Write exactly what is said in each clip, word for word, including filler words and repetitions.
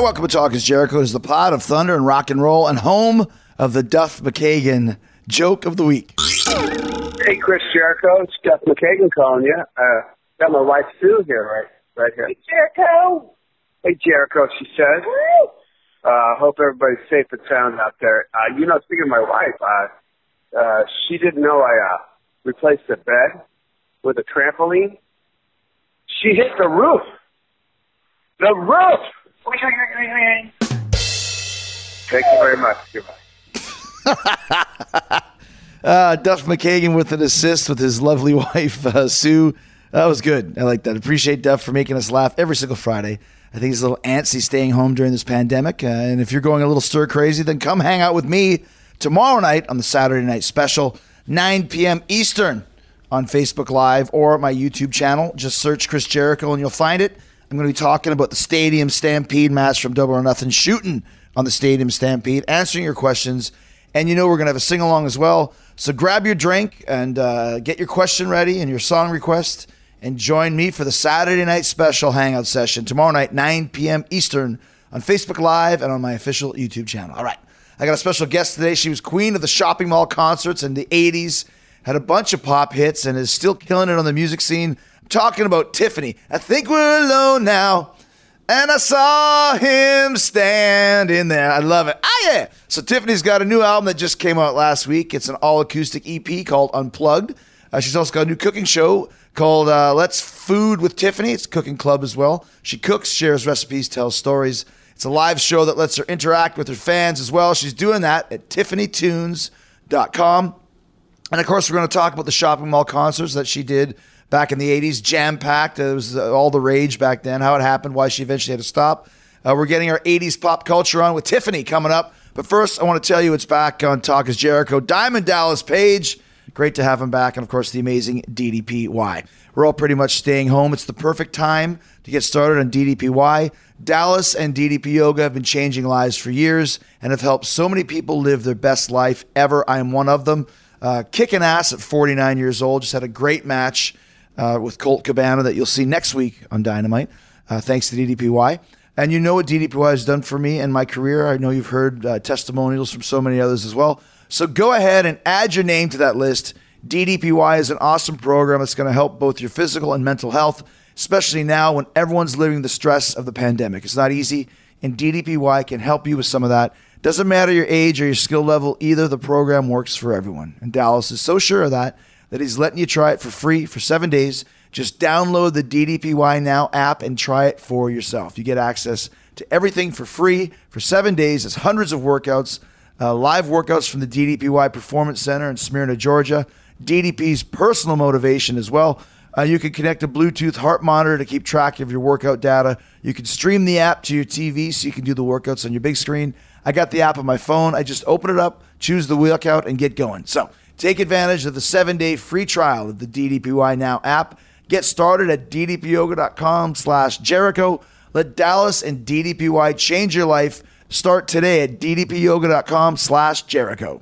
welcome to Talk is Jericho. It is the pod of thunder and rock and roll and home of the Duff McKagan joke of the week. Hey, Chris Jericho. It's Duff McKagan calling you. Uh, got my wife Sue here, right, right here. Hey, Jericho. Hey, Jericho, she says. Uh, hope everybody's safe and sound out there. Uh, you know, speaking of my wife, uh, uh, she didn't know I uh, replaced the bed with a trampoline. She hit the roof. The roof! Thank you very much. Goodbye. uh, Duff McKagan with an assist with his lovely wife, uh, Sue. That was good. I like that. Appreciate Duff for making us laugh every single Friday. I think he's a little antsy staying home during this pandemic. Uh, and if you're going a little stir crazy, then come hang out with me tomorrow night on the Saturday Night Special, nine p.m. Eastern on Facebook Live or my YouTube channel. Just search Chris Jericho and you'll find it. I'm going to be talking about the Stadium Stampede match from Double or Nothing, shooting on the Stadium Stampede, answering your questions. And you know we're going to have a sing-along as well. So grab your drink and uh, get your question ready and your song request and join me for the Saturday Night Special Hangout session tomorrow night, nine p.m. Eastern on Facebook Live and on my official YouTube channel. All right. I got a special guest today. She was queen of the shopping mall concerts in the eighties, had a bunch of pop hits, and is still killing it on the music scene. Talking about Tiffany. I think we're alone now, and I saw him standing there. I love it. Ah, yeah. So Tiffany's got a new album that just came out last week. It's an all-acoustic E P called Unplugged. Uh, she's also got a new cooking show called uh, Let's Food with Tiffany. It's a cooking club as well. She cooks, shares recipes, tells stories. It's a live show that lets her interact with her fans as well. She's doing that at tiffany tunes dot com. And, of course, we're going to talk about the shopping mall concerts that she did back in the eighties, jam-packed. It was all the rage back then, how it happened, why she eventually had to stop. Uh, we're getting our eighties pop culture on with Tiffany coming up. But first, I want to tell you it's back on Talk is Jericho. Diamond Dallas Page, great to have him back. And, of course, the amazing D D P Y. We're all pretty much staying home. It's the perfect time to get started on D D P Y. Dallas and D D P Yoga have been changing lives for years and have helped so many people live their best life ever. I am one of them. Uh, kicking ass at forty-nine years old. Just had a great match Uh, with Colt Cabana that you'll see next week on Dynamite, uh, thanks to D D P Y. And you know what D D P Y has done for me and my career. I know you've heard uh, testimonials from so many others as well. So go ahead and add your name to that list. D D P Y is an awesome program that's going to help both your physical and mental health, especially now when everyone's living the stress of the pandemic. It's not easy, and D D P Y can help you with some of that. Doesn't matter your age or your skill level, either the program works for everyone. And Dallas is so sure of that, that he's letting you try it for free for seven days. Just download the D D P Y Now app and try it for yourself. You get access to everything for free for seven days. It's hundreds of workouts, uh, live workouts from the D D P Y Performance Center in Smyrna, Georgia. D D P's personal motivation as well. Uh, you can connect a Bluetooth heart monitor to keep track of your workout data. You can stream the app to your T V so you can do the workouts on your big screen. I got the app on my phone. I just open it up, choose the workout, and get going. So take advantage of the seven-day free trial of the D D P Y Now app. Get started at d d p yoga dot com slash Jericho. Let Dallas and D D P Y change your life. Start today at d d p yoga dot com slash Jericho.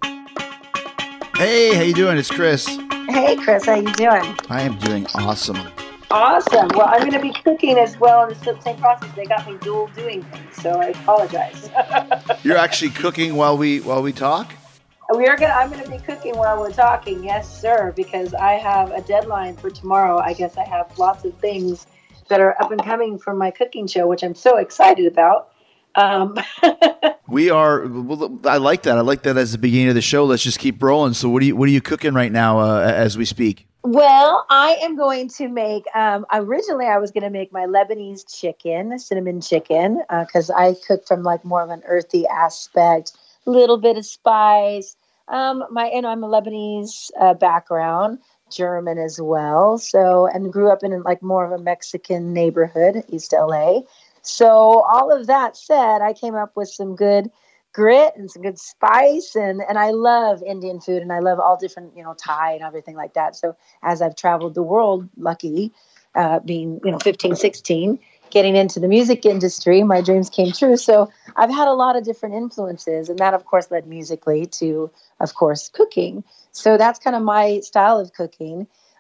Hey, how you doing? It's Chris. Hey, Chris. How you doing? I am doing awesome. Awesome. Well, I'm going to be cooking as well in the same process. They got me dual doing things, so I apologize. You're actually cooking while we while we talk? We are gonna. I'm gonna be cooking while we're talking, yes, sir, because I have a deadline for tomorrow. I guess I have lots of things that are up and coming for my cooking show, which I'm so excited about. Um, we are. Well, I like that. I like that as the beginning of the show. Let's just keep rolling. So, what are you What are you cooking right now uh, as we speak? Well, I am going to make. Um, originally, I was going to make my Lebanese chicken, cinnamon chicken, because uh, I cook from like more of an earthy aspect. Little bit of spice. Um, my, you know, I'm a Lebanese uh, background, German as well. So, and grew up in like more of a Mexican neighborhood, East L A. So, all of that said, I came up with some good grit and some good spice, and and I love Indian food, and I love all different, you know, Thai and everything like that. So, as I've traveled the world, luckily, uh, being you know fifteen, sixteen. Getting into the music industry, my dreams came true. So I've had a lot of different influences, and that, of course, led musically to, of course, cooking. So that's kind of my style of cooking.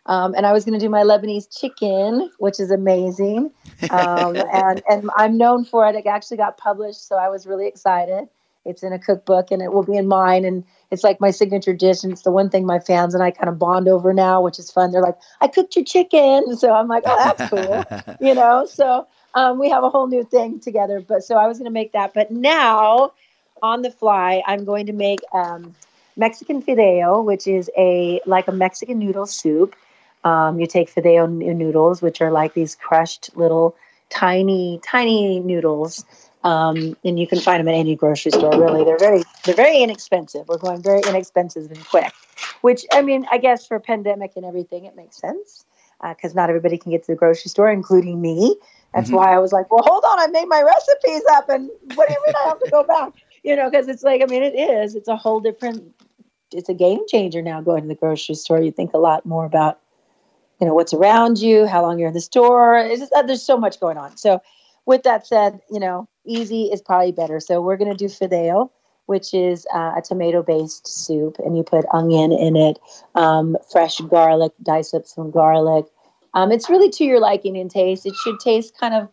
Um, and I was going to do my Lebanese chicken, which is amazing. Um, and, and I'm known for it. It actually got published, so I was really excited. It's in a cookbook, and it will be in mine. And it's like my signature dish. And it's the one thing my fans and I kind of bond over now, which is fun. They're like, I cooked your chicken. So I'm like, oh, that's cool. You know, so um, we have a whole new thing together. But so I was going to make that. But now on the fly, I'm going to make um, Mexican fideo, which is a like a Mexican noodle soup. Um, you take fideo n- noodles, which are like these crushed little tiny, tiny noodles. Um, and you can find them at any grocery store. Really, they're very, they're very inexpensive. We're going very inexpensive and quick, which I mean, I guess for pandemic and everything, it makes sense because uh, not everybody can get to the grocery store, including me. That's mm-hmm. why I was like, well, hold on, I made my recipes up, and what do you mean I have to go back? You know, because it's like, I mean, it is. It's a whole different. It's a game changer now. Going to the grocery store, you think a lot more about, you know, what's around you, how long you're in the store. It's just, uh, there's so much going on. So with that said, you know, easy is probably better. So we're going to do fideo, which is uh, a tomato-based soup, and you put onion in it, um, fresh garlic, dice up some garlic. Um, it's really to your liking and taste. It should taste kind of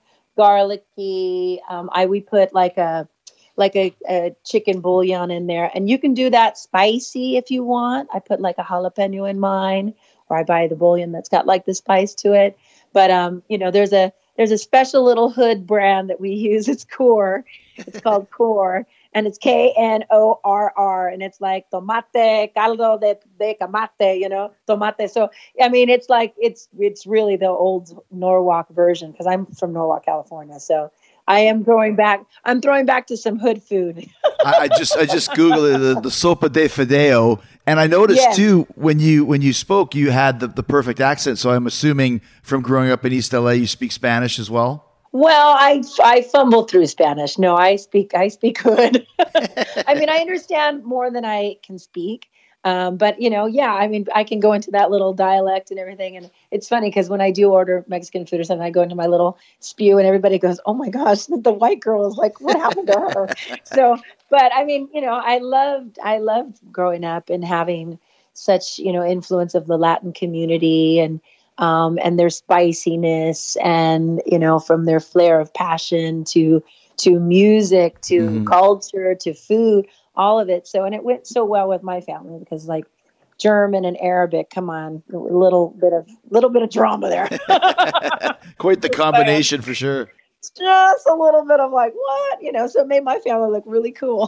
garlicky. Um, I we put like a like a, a chicken bouillon in there, and you can do that spicy if you want. I put like a jalapeno in mine, or I buy the bouillon that's got like the spice to it. But um, you know, there's a There's a special little hood brand that we use. It's Core. It's called Core, and it's K N O R R, and it's like tomate, caldo de, de camate, you know, tomate. So, I mean, it's like, it's it's really the old Norwalk version, because I'm from Norwalk, California. So I am going back. I'm throwing back to some hood food. I, I just I just Googled the, the sopa de fideo, and I noticed yes. too when you when you spoke, you had the, the perfect accent. So I'm assuming from growing up in East L A, you speak Spanish as well. Well, I I fumble through Spanish. No, I speak I speak good. I mean, I understand more than I can speak. Um, but, you know, yeah, I mean, I can go into that little dialect and everything. And it's funny because when I do order Mexican food or something, I go into my little spew and everybody goes, oh, my gosh, the white girl is like, what happened to her? So, but I mean, you know, I loved I loved growing up and having such, you know, influence of the Latin community and um, and their spiciness and, you know, from their flair of passion to to music, to mm-hmm. culture, to food. All of it. So, and it went so well with my family because like German and Arabic, come on, a little bit of, little bit of drama there. Quite the combination for sure. Just a little bit of like, what, you know, so it made my family look really cool.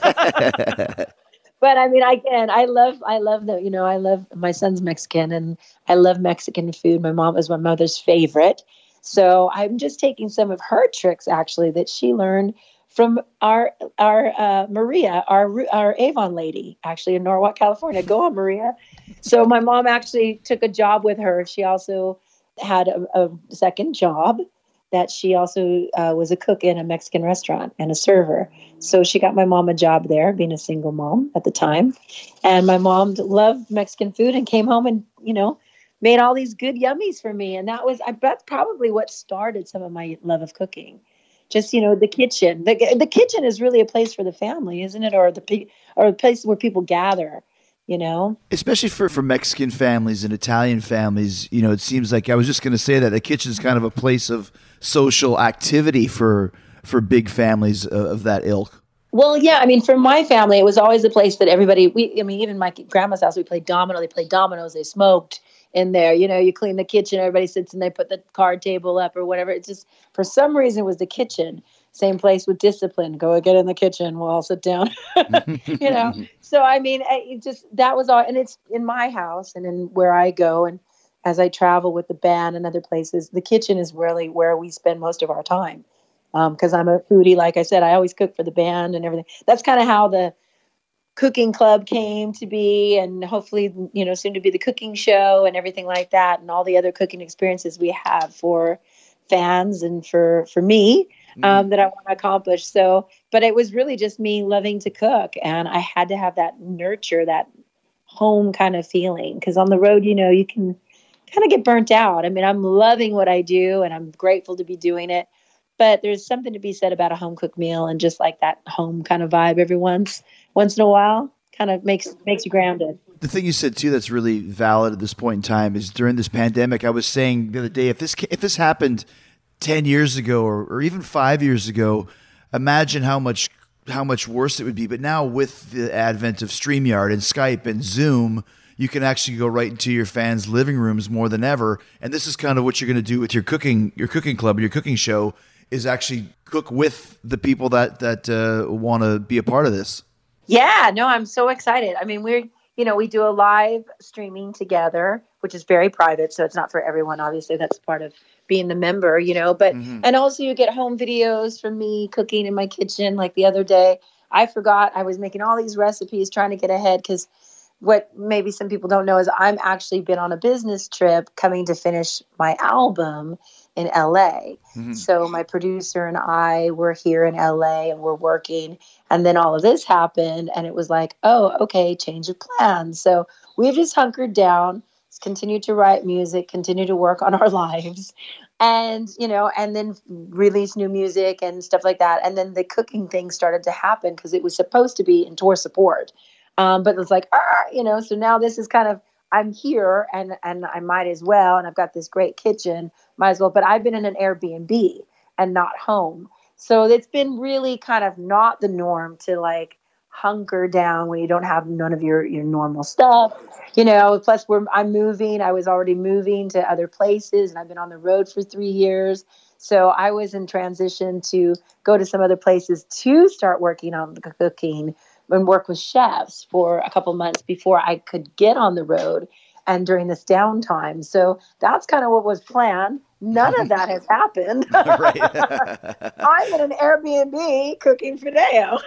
But I mean, again, I love, I love the, you know, I love, my son's Mexican and I love Mexican food. My mom is my mother's favorite. So I'm just taking some of her tricks actually that she learned from our our uh, Maria, our our Avon lady, actually in Norwalk, California. Go on, Maria. So my mom actually took a job with her. She also had a, a second job that she also uh, was a cook in a Mexican restaurant and a server. So she got my mom a job there, being a single mom at the time. And my mom loved Mexican food and came home and, you know, made all these good yummies for me. And that was, I bet, probably what started some of my love of cooking. Just, you know, the kitchen. The, the kitchen is really a place for the family, isn't it? Or the or a place where people gather, you know? Especially for, for Mexican families and Italian families, you know, it seems like I was just going to say that the kitchen is kind of a place of social activity for for big families of, of that ilk. Well, yeah. I mean, for my family, it was always a place that everybody, we, I mean, even my grandma's house, we played domino. They played dominoes. They smoked in there. You know, you clean the kitchen, everybody sits and they put the card table up or whatever. It's just, for some reason, it was the kitchen. Same place with discipline. Go get in the kitchen. We'll all sit down. You know? So, I mean, it just, that was all. And it's in my house and in where I go. And as I travel with the band and other places, the kitchen is really where we spend most of our time. Because um, I'm a foodie, like I said, I always cook for the band and everything. That's kind of how the cooking club came to be, and hopefully, you know, soon to be the cooking show and everything like that, and all the other cooking experiences we have for fans and for for me um, mm. that I want to accomplish. So, but it was really just me loving to cook, and I had to have that nurture, that home kind of feeling, because on the road, you know, you can kind of get burnt out. I mean, I'm loving what I do, and I'm grateful to be doing it. But there's something to be said about a home cooked meal, and just like that home kind of vibe every once once in a while kind of makes makes you grounded. the thing you said too that's really valid at this point in time is during this pandemic. I was saying the other day, if this if this happened ten years ago or, or even five years ago, imagine how much how much worse it would be. But now with the advent of StreamYard and Skype and Zoom, you can actually go right into your fans' living rooms more than ever. And this is kind of what you're going to do with your cooking your cooking club, your cooking show, is actually cook with the people that that uh, want to be a part of this. Yeah, no, I'm so excited. I mean, we're, you know, we do a live streaming together, which is very private. So it's not for everyone. Obviously, that's part of being the member, you know, but, mm-hmm. and also you get home videos from me cooking in my kitchen. Like the other day, I forgot I was making all these recipes trying to get ahead because what maybe some people don't know is I'm actually been on a business trip coming to finish my album in L A. Mm-hmm. So my producer and I were here in L A and we're working. And then all of this happened and it was like, oh, okay, change of plans. So we've just hunkered down, continued to write music, continue to work on our lives and, you know, and then release new music and stuff like that. And then the cooking thing started to happen because it was supposed to be in tour support. Um, but it was like, ah, you know, so now this is kind of, I'm here and, and I might as well. And I've got this great kitchen, might as well. But I've been in an Airbnb and not home. So it's been really kind of not the norm to like hunker down when you don't have none of your, your normal stuff, you know, plus we're, I'm moving. I was already moving to other places and I've been on the road for three years. So I was in transition to go to some other places to start working on the cooking and work with chefs for a couple months before I could get on the road and during this downtime. So that's kind of what was planned. None of that has happened. I'm in an Airbnb cooking Fideo.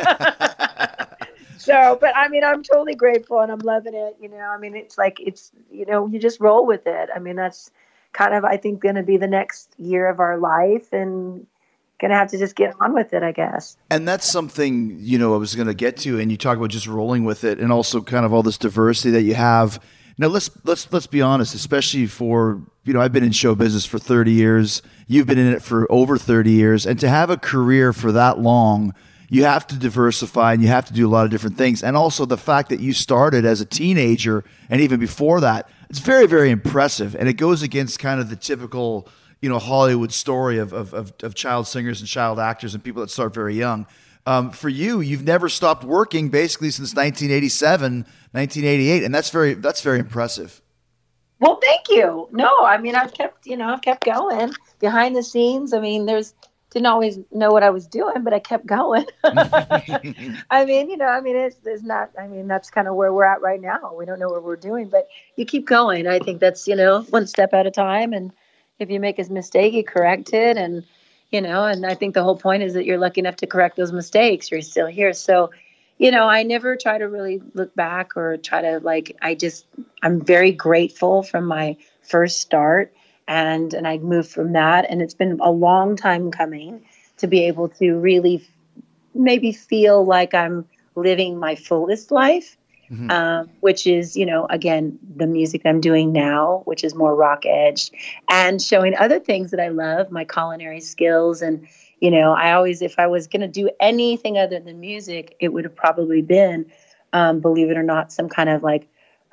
So, but I mean, I'm totally grateful and I'm loving it. You know, I mean, it's like, it's, you know, you just roll with it. I mean, that's kind of, I think, going to be the next year of our life and going to have to just get on with it, I guess. And that's something, you know, I was going to get to, and you talk about just rolling with it and also kind of all this diversity that you have. Now, let's let's let's be honest, especially for, you know, I've been in show business for thirty years. You've been in it for over thirty years. And to have a career for that long, you have to diversify and you have to do a lot of different things. And also the fact that you started as a teenager and even before that, it's very, very impressive. And it goes against kind of the typical, you know, Hollywood story of of of, of child singers and child actors and people that start very young. Um, for you, you've never stopped working basically since nineteen eighty-seven, nineteen eighty-eight, and that's very that's very impressive. Well, thank you. No, I mean, I've kept, you know, I've kept going behind the scenes. I mean, there's didn't always know what I was doing, but I kept going. I mean, you know, I mean, it's, it's not, I mean, that's kind of where we're at right now. We don't know what we're doing, but you keep going. I think that's, you know, one step at a time. And if you make a mistake, you correct it. And, you know, and I think the whole point is that you're lucky enough to correct those mistakes. You're still here. So, you know, I never try to really look back or try to like, I just, I'm very grateful from my first start. And, and I moved from that. And it's been a long time coming to be able to really maybe feel like I'm living my fullest life, mm-hmm. um, which is, you know, again, the music I'm doing now, which is more rock edged and showing other things that I love, my culinary skills. And, you know, I always, if I was going to do anything other than music, it would have probably been, um, believe it or not, some kind of like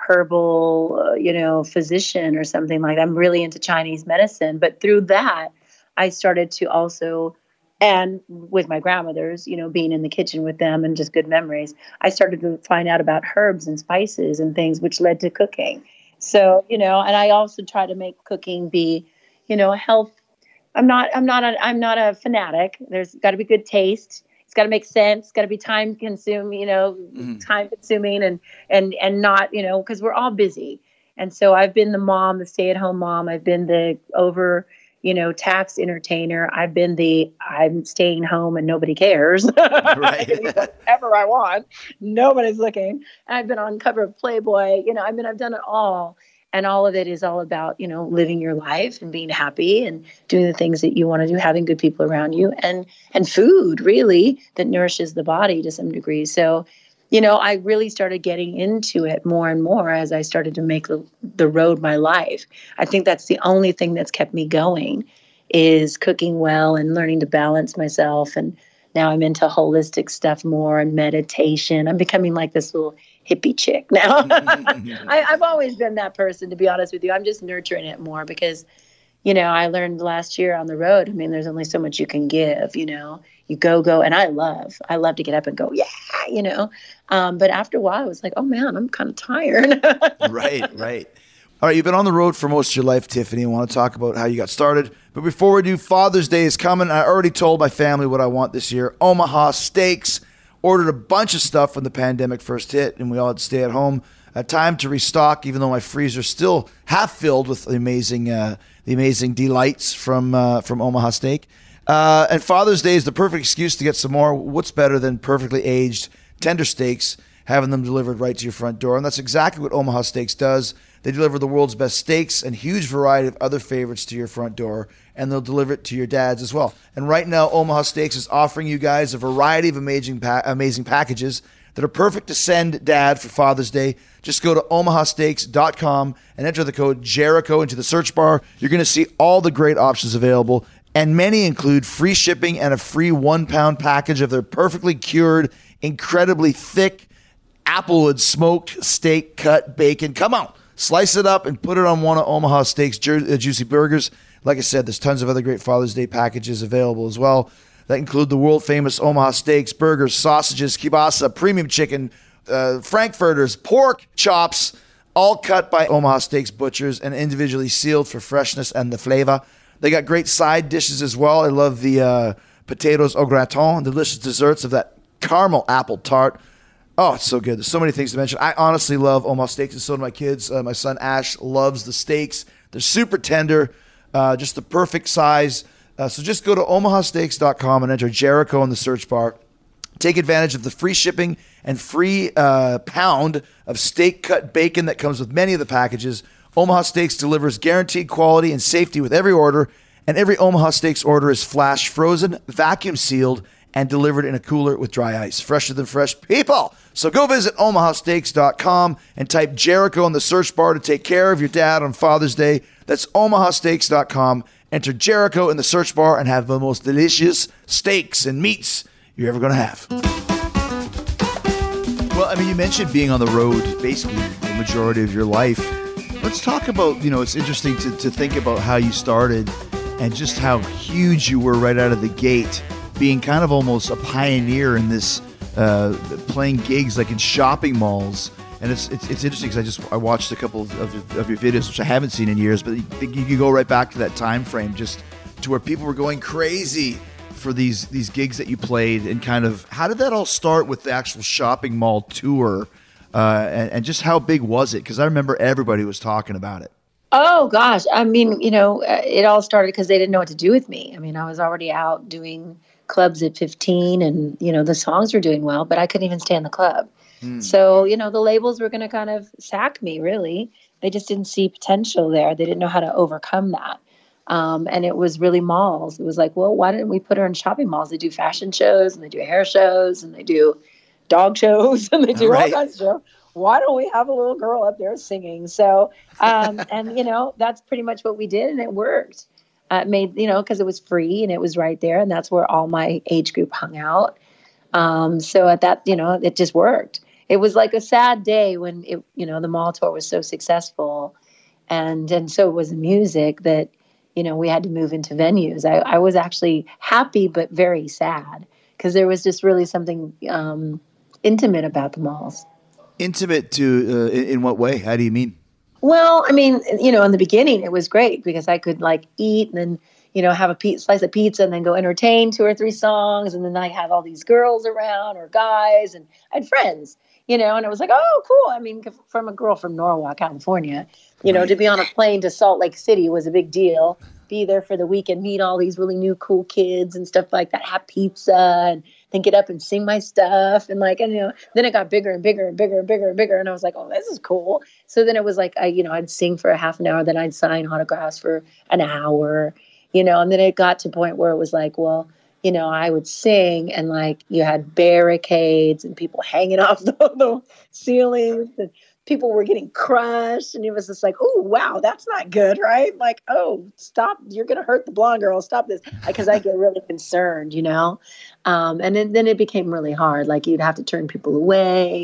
herbal, uh, you know, physician or something like that. I'm really into Chinese medicine. But through that, I started to also, and with my grandmothers, you know, being in the kitchen with them and just good memories, I started to find out about herbs and spices and things, which led to cooking. So, you know, and I also try to make cooking be, you know, health. I'm not, I'm not, a, I'm not a fanatic. There's got to be good taste. It's got to make sense. It's got to be time consuming, you know, mm-hmm. time consuming and, and, and not, you know, cause we're all busy. And so I've been the mom, the stay at home mom. I've been the over, you know, tax entertainer. I've been the, I'm staying home and nobody cares. Right. Whatever I want. Nobody's looking. And I've been on cover of Playboy, you know, I mean, I've done it all. And all of it is all about, you know, living your life and being happy and doing the things that you want to do, having good people around you and, and food really that nourishes the body to some degree. So, you know, I really started getting into it more and more as I started to make the, the road my life. I think that's the only thing that's kept me going is cooking well and learning to balance myself. And now I'm into holistic stuff more and meditation. I'm becoming like this little hippie chick now. I, I've always been that person, to be honest with you. I'm just nurturing it more because, you know, I learned last year on the road. I mean, there's only so much you can give, you know, you go, go. And I love, I love to get up and go, yeah, you know. Um, but after a while, I was like, oh man, I'm kind of tired. Right, right. All right, you've been on the road for most of your life, Tiffany. I want to talk about how you got started. But before we do, Father's Day is coming. I already told my family what I want this year. Omaha Steaks. Ordered a bunch of stuff when the pandemic first hit, and we all had to stay at home. Uh, time to restock, even though my freezer's still half filled with the amazing, uh, the amazing delights from uh, from Omaha Steak. Uh, and Father's Day is the perfect excuse to get some more. What's better than perfectly aged tender steaks, having them delivered right to your front door? And that's exactly what Omaha Steaks does. They deliver the world's best steaks and huge variety of other favorites to your front door, and they'll deliver it to your dad's as well. And right now, Omaha Steaks is offering you guys a variety of amazing pa- amazing packages that are perfect to send dad for Father's Day. Just go to omaha steaks dot com and enter the code Jericho into the search bar. You're going to see all the great options available, and many include free shipping and a free one-pound package of their perfectly cured, incredibly thick Applewood smoked steak cut bacon. Come on. Slice it up and put it on one of Omaha Steaks' ju- uh, juicy burgers. Like I said, there's tons of other great Father's Day packages available as well that include the world-famous Omaha Steaks, burgers, sausages, kielbasa, premium chicken, uh, frankfurters, pork chops, all cut by Omaha Steaks butchers and individually sealed for freshness and the flavor. They got great side dishes as well. I love the uh, potatoes au gratin, delicious desserts of that caramel apple tart. Oh, it's so good. There's so many things to mention. I honestly love Omaha Steaks, and so do my kids. Uh, my son Ash loves the steaks. They're super tender, uh, just the perfect size. Uh, so just go to omaha steaks dot com and enter Jericho in the search bar. Take advantage of the free shipping and free uh, pound of steak cut bacon that comes with many of the packages. Omaha Steaks delivers guaranteed quality and safety with every order, and every Omaha Steaks order is flash frozen, vacuum sealed, and delivered in a cooler with dry ice. Fresher than fresh people. So go visit omaha steaks dot com and type Jericho in the search bar to take care of your dad on Father's Day. That's omaha steaks dot com. Enter Jericho in the search bar and have the most delicious steaks and meats you're ever going to have. Well, I mean, you mentioned being on the road basically the majority of your life. Let's talk about, you know, it's interesting to, to think about how you started and just how huge you were right out of the gate, being kind of almost a pioneer in this, uh, playing gigs like in shopping malls. And it's it's, it's interesting because I just I watched a couple of, of, of your videos, which I haven't seen in years, but you, you go right back to that time frame, just to where people were going crazy for these these gigs that you played. And kind of, how did that all start with the actual shopping mall tour? Uh, and, and just how big was it? Because I remember everybody was talking about it. Oh, gosh. I mean, you know, uh, it all started because they didn't know what to do with me. I mean, I was already out doing clubs at fifteen, and, you know, the songs were doing well, but I couldn't even stay in the club. Mm. So, you know, the labels were going to kind of sack me, really. They just didn't see potential there. They didn't know how to overcome that. Um, and it was really malls. It was like, well, why didn't we put her in shopping malls? They do fashion shows, and they do hair shows, and they do dog shows, and they do right. all kinds of shows. Why don't we have a little girl up there singing? So, um, and, you know, that's pretty much what we did, and it worked. Uh, it made, you know, because it was free, and it was right there, and that's where all my age group hung out. Um, so at that, you know, it just worked. It was like a sad day when, it, you know, the mall tour was so successful, and and so was the music, that, you know, we had to move into venues. I, I was actually happy, but very sad, because there was just really something um, intimate about the malls. Intimate to, uh, in, in what way? How do you mean? Well, I mean, you know, in the beginning, it was great because I could like eat and then, you know, have a pe- slice of pizza and then go entertain two or three songs. And then I have all these girls around or guys, and I had friends, you know, and it was like, oh, cool. I mean, from a girl from Norwalk, California, you know, right. to be on a plane to Salt Lake City was a big deal. Be there for the weekend, meet all these really new cool kids and stuff like that, have pizza, and then get up and sing my stuff. And like, and, you know, then it got bigger and bigger and bigger and bigger and bigger. And I was like, oh, this is cool. So then it was like, I, you know, I'd sing for a half an hour, then I'd sign autographs for an hour, you know, and then it got to a point where it was like, well, you know, I would sing, and like you had barricades and people hanging off the, the ceilings, and people were getting crushed, and it was just like, oh, wow, that's not good, right? Like, oh, stop. You're going to hurt the blonde girl. Stop this. Because I get really concerned, you know? Um, and then, then it became really hard. Like, you'd have to turn people away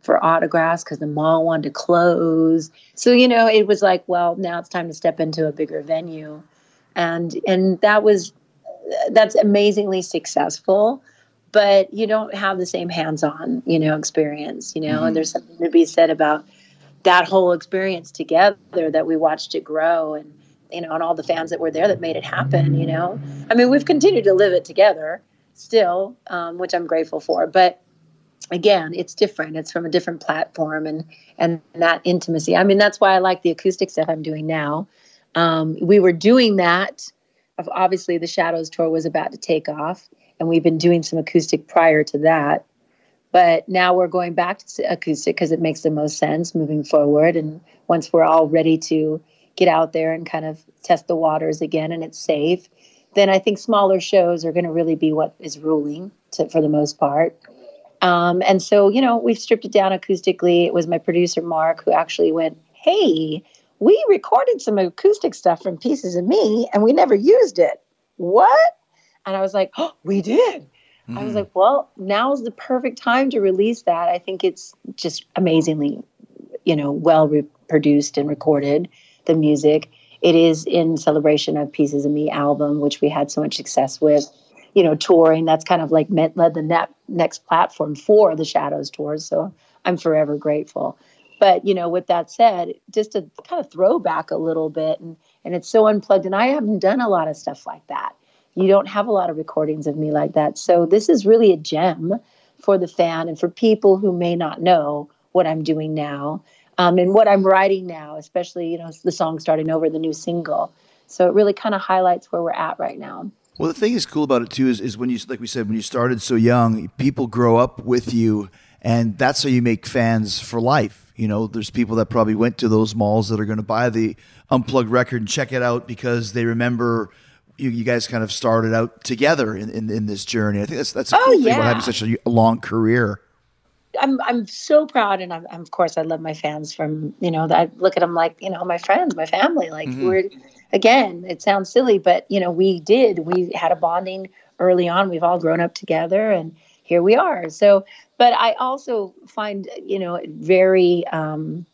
for autographs because the mall wanted to close. So, you know, it was like, well, now it's time to step into a bigger venue. And, and that was, that's amazingly successful, but you don't have the same hands-on, you know, experience, you know, mm-hmm. and there's something to be said about that whole experience together, that we watched it grow, and, you know, and all the fans that were there that made it happen, you know. I mean, we've continued to live it together still, um, which I'm grateful for. But again, it's different. It's from a different platform, and, and that intimacy. I mean, that's why I like the acoustic stuff I'm doing now. Um, we were doing that. Obviously, the Shadows tour was about to take off, and we've been doing some acoustic prior to that. But now we're going back to acoustic because it makes the most sense moving forward. And once we're all ready to get out there and kind of test the waters again and it's safe, then I think smaller shows are going to really be what is ruling to, for the most part. Um, and so, you know, we've stripped it down acoustically. It was my producer, Mark, who actually went, hey, we recorded some acoustic stuff from Pieces of Me and we never used it. What? And I was like, oh, we did. Mm. I was like, well, now's the perfect time to release that. I think it's just amazingly, you know, well reproduced and recorded, the music. It is in celebration of Pieces of Me album, which we had so much success with, you know, touring. That's kind of like met, led the net, next platform for the Shadows tours. So I'm forever grateful. But, you know, with that said, just to kind of throw back a little bit, and, and it's so unplugged. And I haven't done a lot of stuff like that. You don't have a lot of recordings of me like that. So this is really a gem for the fan and for people who may not know what I'm doing now um, and what I'm writing now, especially, you know, the song Starting Over, the new single. So it really kind of highlights where we're at right now. Well, the thing that's cool about it, too, is, is when you, like we said, when you started so young, people grow up with you, and that's how you make fans for life. You know, there's people that probably went to those malls that are going to buy the Unplugged record and check it out because they remember you, you guys kind of started out together in, in, in this journey. I think that's that's a cool oh, thing yeah. about having such a long career. I'm I'm so proud, and I'm, of course I love my fans. From you know, I look at them like you know my friends, my family. Like mm-hmm. we're again, it sounds silly, but you know we did. We had a bonding early on. We've all grown up together, and here we are. So, but I also find you know it very um,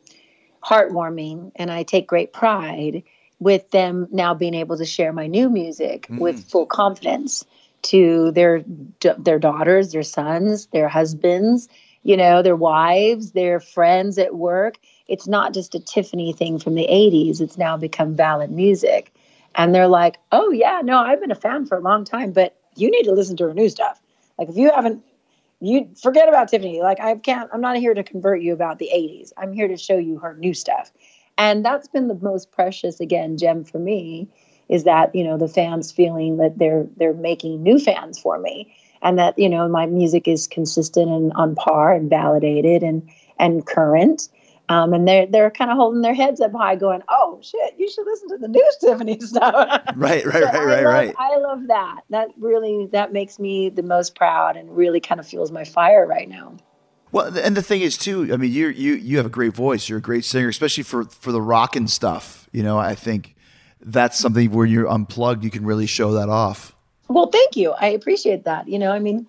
heartwarming, and I take great pride with them now being able to share my new music mm. with full confidence to their their daughters, their sons, their husbands, you know, their wives, their friends at work. It's not just a Tiffany thing from the eighties. It's now become valid music. And they're like, oh, yeah, no, I've been a fan for a long time, but you need to listen to her new stuff. Like, if you haven't, you forget about Tiffany. Like, I can't, I'm not here to convert you about the eighties. I'm here to show you her new stuff. And that's been the most precious, again, gem for me, is that, you know, the fans feeling that they're they're making new fans for me, and that, you know, my music is consistent and on par and validated and and current. Um, and they're they're kind of holding their heads up high, going, "Oh shit, you should listen to the new Tiffany stuff." Right, right, so right, I right, love, right. I love that. That really that makes me the most proud and really kind of fuels my fire right now. Well, and the thing is too, I mean, you you you have a great voice. You're a great singer, especially for for the rock and stuff. You know, I think that's something where you're unplugged, you can really show that off. Well, thank you. I appreciate that. You know, I mean,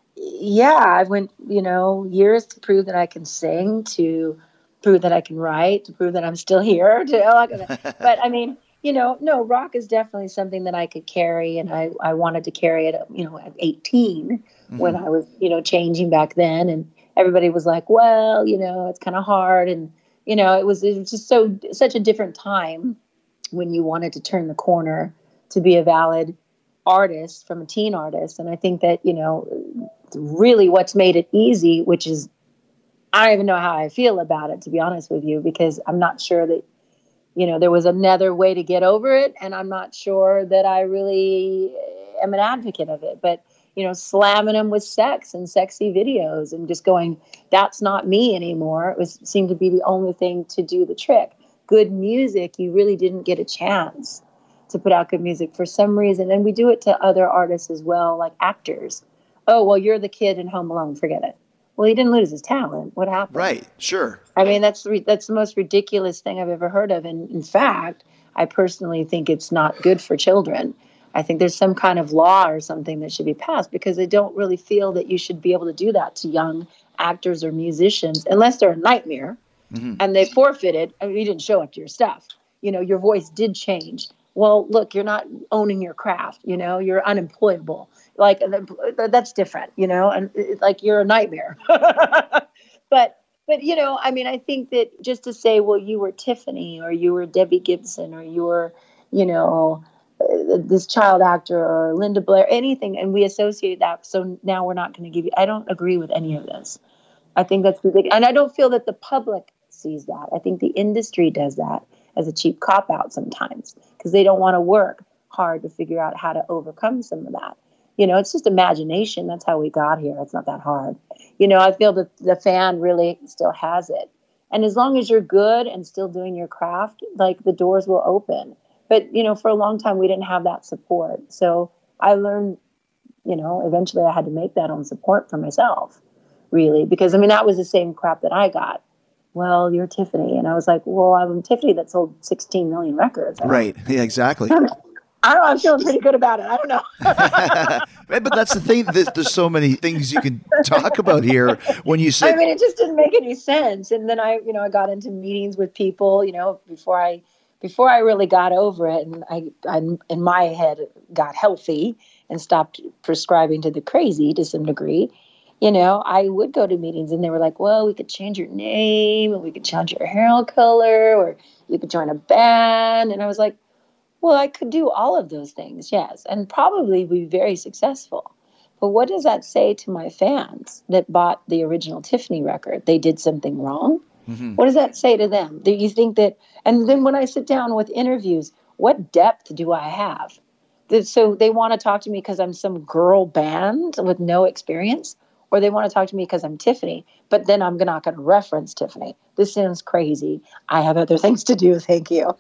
yeah, I went, you know, years to prove that I can sing, to prove that I can write, to prove that I'm still here. To, but I mean, you know, no, rock is definitely something that I could carry. And I, I wanted to carry it, you know, at eighteen mm-hmm. when I was, you know, changing back then. And everybody was like, well, you know, it's kind of hard. And, you know, it was, it was just so, such a different time when you wanted to turn the corner to be a valid artist from a teen artist. And I think that, you know, really what's made it easy, which is, I don't even know how I feel about it, to be honest with you, because I'm not sure that, you know, there was another way to get over it. And I'm not sure that I really am an advocate of it, but, you know, slamming them with sex and sexy videos and just going, that's not me anymore. It was seemed to be the only thing to do the trick. Good music, you really didn't get a chance to put out good music for some reason. And we do it to other artists as well, like actors. Oh, well, you're the kid in Home Alone, forget it. Well, he didn't lose his talent. What happened? Right, sure. I mean, that's the, that's the most ridiculous thing I've ever heard of. And in fact, I personally think it's not good for children. I think there's some kind of law or something that should be passed, because I don't really feel that you should be able to do that to young actors or musicians, unless they're a nightmare mm-hmm. and they forfeited, I mean, you didn't show up to your stuff. You know, your voice did change. Well, look, you're not owning your craft. You know, you're unemployable. Like, that's different, you know, and it's like you're a nightmare. but, but, you know, I mean, I think that just to say, well, you were Tiffany or you were Debbie Gibson or you were, you know, this child actor or Linda Blair, anything, and we associate that. So now we're not going to give you, I don't agree with any of this. I think that's ridiculous. And I don't feel that the public sees that. I think the industry does that as a cheap cop-out sometimes because they don't want to work hard to figure out how to overcome some of that. You know, it's just imagination. That's how we got here. It's not that hard. You know, I feel that the fan really still has it. And as long as you're good and still doing your craft, like the doors will open. But, you know, for a long time, we didn't have that support. So I learned, you know, eventually I had to make that own support for myself, really. Because, I mean, that was the same crap that I got. Well, you're Tiffany. And I was like, well, I'm Tiffany that sold sixteen million records. Right. Yeah, exactly. I don't know. I'm feeling pretty good about it. I don't know. But that's the thing. There's, there's so many things you can talk about here when you say. I mean, it just didn't make any sense. And then I, you know, I got into meetings with people, you know, before I, before I really got over it, and I, I, in my head, got healthy and stopped prescribing to the crazy to some degree. You know, I would go to meetings and they were like, well, we could change your name and we could change your hair color or you could join a band. And I was like, well, I could do all of those things, yes, and probably be very successful. But what does that say to my fans that bought the original Tiffany record? They did something wrong? Mm-hmm. What does that say to them? Do you think that, and then when I sit down with interviews, what depth do I have? So they want to talk to me because I'm some girl band with no experience, or they want to talk to me because I'm Tiffany, but then I'm not going to reference Tiffany. This sounds crazy. I have other things to do. Thank you.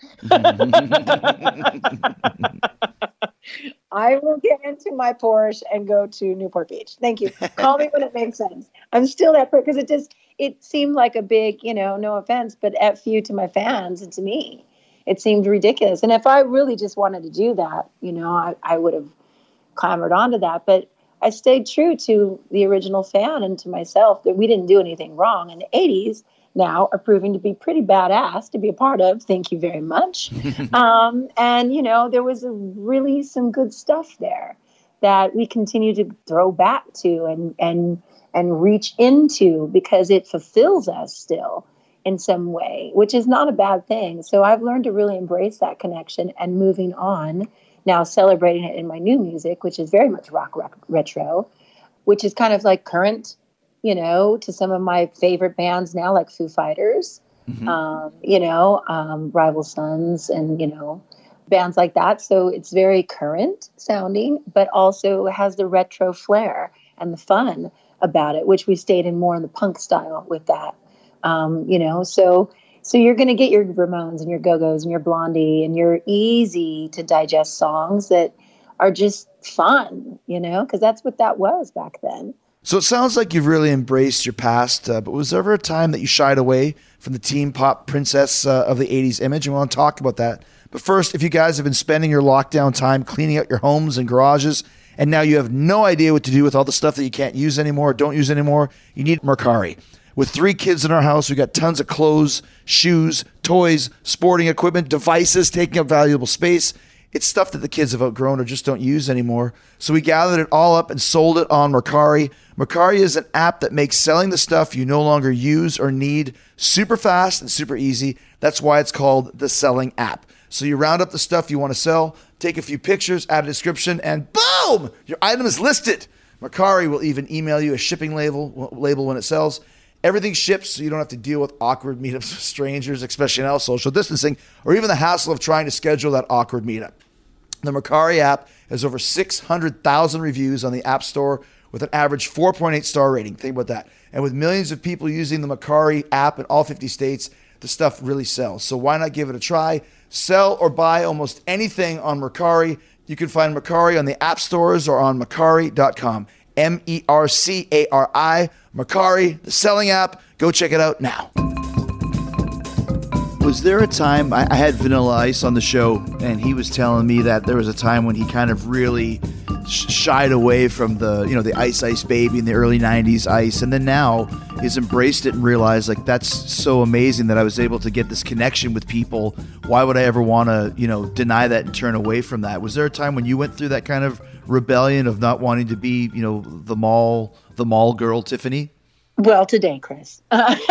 I will get into my Porsche and go to Newport Beach. Thank you. Call me when it makes sense. I'm still that person because it just, it seemed like a big, you know, no offense, but F you to my fans and to me. It seemed ridiculous. And if I really just wanted to do that, you know, I, I would have clambered onto that. But I stayed true to the original fan and to myself that we didn't do anything wrong. And the eighties now are proving to be pretty badass to be a part of. Thank you very much. um, and, you know, there was a really some good stuff there that we continue to throw back to and, and, and reach into because it fulfills us still in some way, which is not a bad thing. So I've learned to really embrace that connection and moving on. Now celebrating it in my new music, which is very much rock, rock retro, which is kind of like current, you know, to some of my favorite bands now, like Foo Fighters, mm-hmm. um, you know, um, Rival Sons and, you know, bands like that. So it's very current sounding, but also has the retro flair and the fun about it, which we stayed in more in the punk style with that, um, you know, so So you're going to get your Ramones and your Go-Go's and your Blondie and your easy to digest songs that are just fun, you know, because that's what that was back then. So it sounds like you've really embraced your past, uh, but was there ever a time that you shied away from the teen pop princess uh, of the eighties image? And we want to talk about that. But first, if you guys have been spending your lockdown time cleaning out your homes and garages, and now you have no idea what to do with all the stuff that you can't use anymore, don't use anymore, you need Mercari. With three kids in our house, we got tons of clothes, shoes, toys, sporting equipment, devices taking up valuable space. It's stuff that the kids have outgrown or just don't use anymore. So we gathered it all up and sold it on Mercari. Mercari is an app that makes selling the stuff you no longer use or need super fast and super easy. That's why it's called the Selling App. So you round up the stuff you want to sell, take a few pictures, add a description, and boom, your item is listed. Mercari will even email you a shipping label, label when it sells. Everything ships, so you don't have to deal with awkward meetups with strangers, especially now social distancing, or even the hassle of trying to schedule that awkward meetup. The Mercari app has over six hundred thousand reviews on the App Store with an average four point eight star rating. Think about that. And with millions of people using the Mercari app in all fifty states, the stuff really sells. So why not give it a try? Sell or buy almost anything on Mercari. You can find Mercari on the app stores or on Mercari dot com. M E R C A R I, Mercari, the selling app. Go check it out now. Was there a time, I, I had Vanilla Ice on the show, and he was telling me that there was a time when he kind of really sh- shied away from the, you know, the Ice Ice Baby in the early nineties Ice, and then now has embraced it and realized like that's so amazing that I was able to get this connection with people. Why would I ever want to, you know, deny that and turn away from that? Was there a time when you went through that kind of rebellion of not wanting to be, you know, the mall, the mall girl, Tiffany? Well, today, Chris.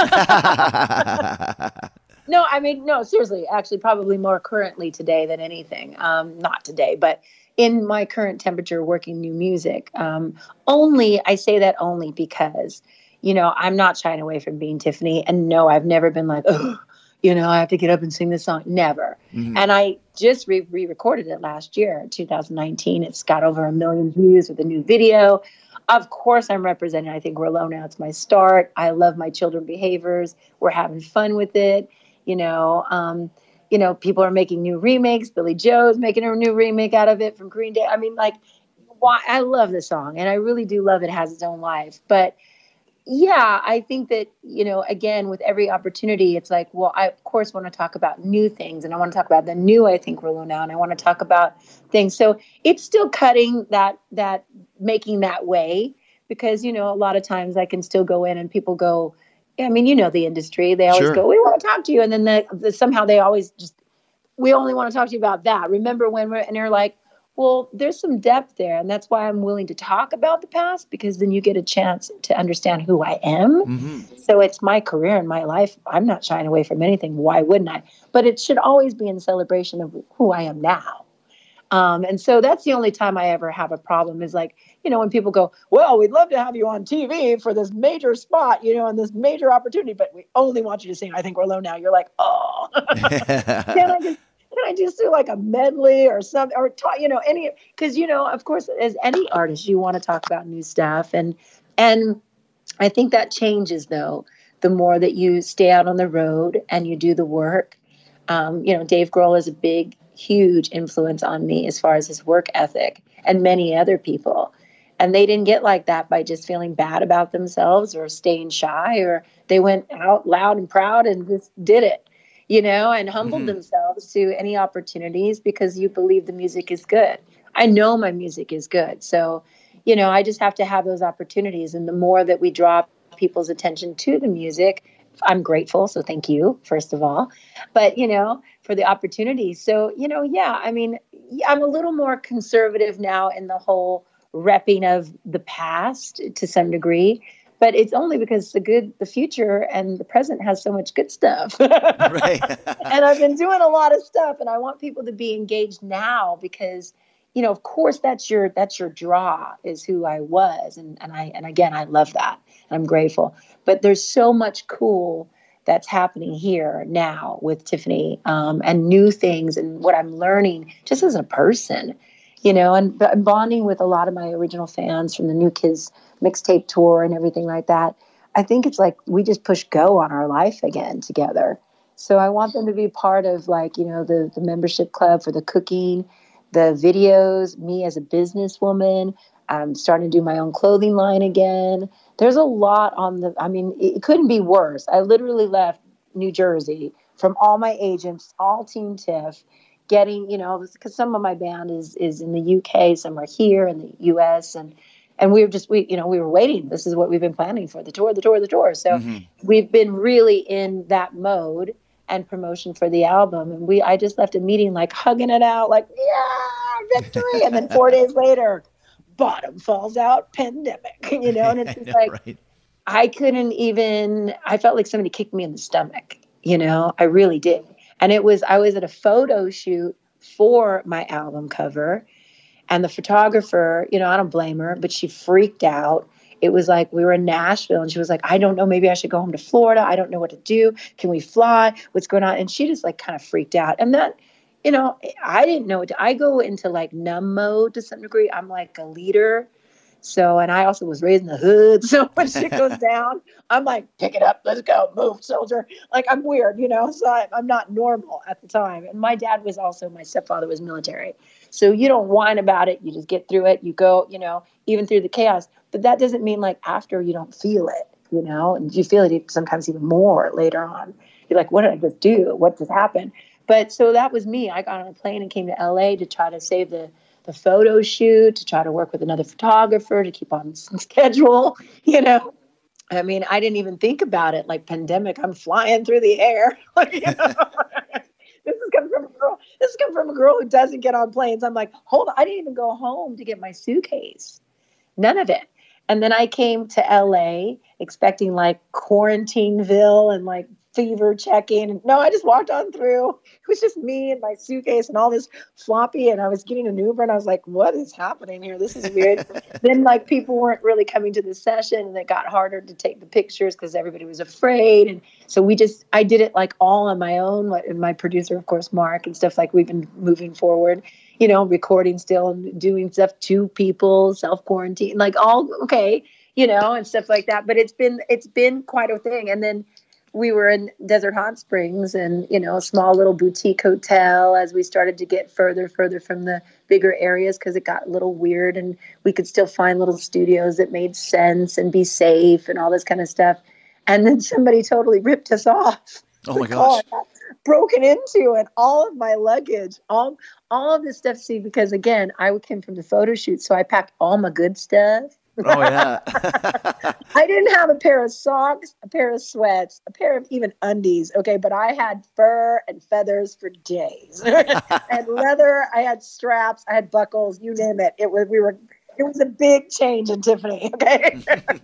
No, I mean, no, seriously, actually, probably more currently today than anything. Um, not today, but in my current temperature working new music. Um, only, I say that only because, you know, I'm not shying away from being Tiffany. And no, I've never been like, oh, you know, I have to get up and sing this song. Never. Mm-hmm. And I just re- re-recorded it last year, two thousand nineteen. It's got over a million views with a new video. Of course, I'm representing I Think We're Alone Now. It's my start. I love My Children Behaviors. We're having fun with it. You know, um, you know, people are making new remakes. Billy Joe's making a new remake out of it from Green Day. I mean, like, why? I love the song, and I really do love it. It has its own life. But yeah, I think that, you know, again, with every opportunity, it's like, well, I of course want to talk about new things, and I want to talk about the new I Think We're Alone Now, and I want to talk about things. So it's still cutting that that making that way, because, you know, a lot of times I can still go in and people go, I mean, you know, the industry, they always Sure. go, we want to talk to you. And then the, the, somehow they always just, we only want to talk to you about that. Remember when we're, and they're like, well, there's some depth there. And that's why I'm willing to talk about the past, because then you get a chance to understand who I am. Mm-hmm. So it's my career and my life. I'm not shying away from anything. Why wouldn't I? But it should always be in celebration of who I am now. Um, and so that's the only time I ever have a problem is like, you know, when people go, well, we'd love to have you on T V for this major spot, you know, and this major opportunity, but we only want you to sing I Think We're Alone Now. You're like, oh, can I just, can I just do like a medley or something, or talk, you know, any, because, you know, of course, as any artist, you want to talk about new stuff. And, and I think that changes though, the more that you stay out on the road and you do the work. Um, you know, Dave Grohl is a big, huge influence on me as far as his work ethic, and many other people. And they didn't get like that by just feeling bad about themselves or staying shy, or they went out loud and proud and just did it, you know, and humbled mm-hmm. themselves to any opportunities because you believe the music is good. I know my music is good. So, you know, I just have to have those opportunities. And the more that we draw people's attention to the music, I'm grateful. So thank you, first of all. But, you know, for the opportunity. So, you know, yeah, I mean, I'm a little more conservative now in the whole repping of the past to some degree, but it's only because the good, the future and the present has so much good stuff. Right. And I've been doing a lot of stuff, and I want people to be engaged now because, you know, of course that's your, that's your draw is who I was. And, and I, and again, I love that. And I'm grateful, but there's so much cool that's happening here now with Tiffany, um, and new things and what I'm learning just as a person, you know, and, and bonding with a lot of my original fans from the New Kids mixtape tour and everything like that. I think it's like we just push go on our life again together. So I want them to be part of, like, you know, the, the membership club for the cooking, the videos, me as a businesswoman. I'm starting to do my own clothing line again. There's a lot on the, I mean, it couldn't be worse. I literally left New Jersey from all my agents, all Team Tiff, getting, you know, because some of my band is is in the U K, some are here in the U S, and and we were just, we, you know, we were waiting. This is what we've been planning for, the tour, the tour, the tour. So mm-hmm. we've been really in that mode and promotion for the album. And we, I just left a meeting like hugging it out, like, yeah, victory. And then four days later, bottom falls out, pandemic, you know, and it's just know, like, right. I couldn't even, I felt like somebody kicked me in the stomach, you know, I really did. And it was, I was at a photo shoot for my album cover, and the photographer, you know, I don't blame her, but she freaked out. It was like, we were in Nashville and she was like, I don't know, maybe I should go home to Florida. I don't know what to do. Can we fly? What's going on? And she just like kind of freaked out. And that, you know, I didn't know what to, I go into like numb mode to some degree. I'm like a leader. So, and I also was raised in the hood. So when shit goes down, I'm like, pick it up, let's go, move, soldier. Like, I'm weird, you know, so I, I'm not normal at the time. And my dad was also, my stepfather was military. So you don't whine about it. You just get through it. You go, you know, even through the chaos. But that doesn't mean like after you don't feel it, you know, and you feel it sometimes even more later on. You're like, what did I just do? What just happened? But so that was me. I got on a plane and came to L A to try to save the the photo shoot, to try to work with another photographer to keep on schedule, you know. I mean, I didn't even think about it like pandemic. I'm flying through the air. Like, you know, this is coming from a girl. This is coming from a girl who doesn't get on planes. I'm like, hold on. I didn't even go home to get my suitcase. None of it. And then I came to L A expecting like Quarantineville and like fever checking. No, I just walked on through. It was just me and my suitcase and all this floppy. And I was getting an Uber and I was like, what is happening here? This is weird. Then like people weren't really coming to the session and it got harder to take the pictures because everybody was afraid. And so we just, I did it like all on my own. And my producer, of course, Mark, and stuff like we've been moving forward, you know, recording still and doing stuff, two people, self-quarantine, like all okay, you know, and stuff like that. But it's been, it's been quite a thing. And then we were in Desert Hot Springs and, you know, a small little boutique hotel as we started to get further, further from the bigger areas because it got a little weird and we could still find little studios that made sense and be safe and all this kind of stuff. And then somebody totally ripped us off. Oh my gosh. Broken into and all of my luggage, all all of this stuff. See, because again, I came from the photo shoot, so I packed all my good stuff. Oh, yeah. I didn't have a pair of socks, a pair of sweats, a pair of even undies. Okay. But I had fur and feathers for days. I had leather. I had straps. I had buckles, you name it. It was, we were, it was a big change in Tiffany. Okay.